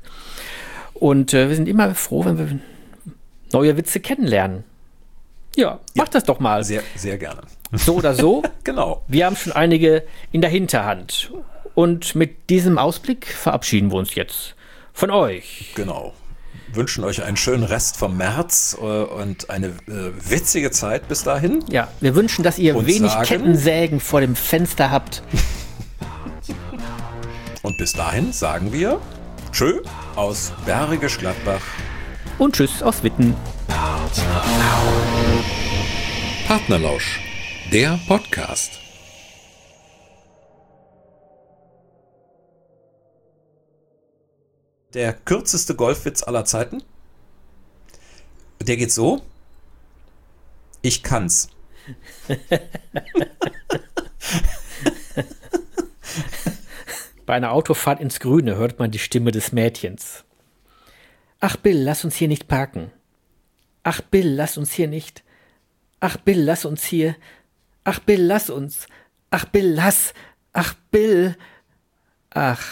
[SPEAKER 2] Und äh, wir sind immer froh, wenn wir neue Witze kennenlernen. Ja, macht das doch mal.
[SPEAKER 1] Sehr, sehr gerne.
[SPEAKER 2] So oder so.
[SPEAKER 1] Genau.
[SPEAKER 2] Wir haben schon einige in der Hinterhand. Und mit diesem Ausblick verabschieden wir uns jetzt von euch.
[SPEAKER 1] Genau. Wünschen euch einen schönen Rest vom März äh, und eine äh, witzige Zeit bis dahin.
[SPEAKER 2] Ja, wir wünschen, dass ihr
[SPEAKER 1] Und
[SPEAKER 2] wenig
[SPEAKER 1] sagen-
[SPEAKER 2] Kettensägen vor dem Fenster habt.
[SPEAKER 1] Und bis dahin sagen wir Tschö aus Bergisch Gladbach.
[SPEAKER 2] Und tschüss aus Witten.
[SPEAKER 1] Partnerlausch, der Podcast. Der kürzeste Golfwitz aller Zeiten. Der geht so. Ich kann's.
[SPEAKER 2] Bei einer Autofahrt ins Grüne hört man die Stimme des Mädchens. Ach Bill, lass uns hier nicht parken. Ach Bill, lass uns hier nicht. Ach Bill, lass uns hier. Ach Bill, lass uns. Ach Bill, lass. Ach Bill. Ach.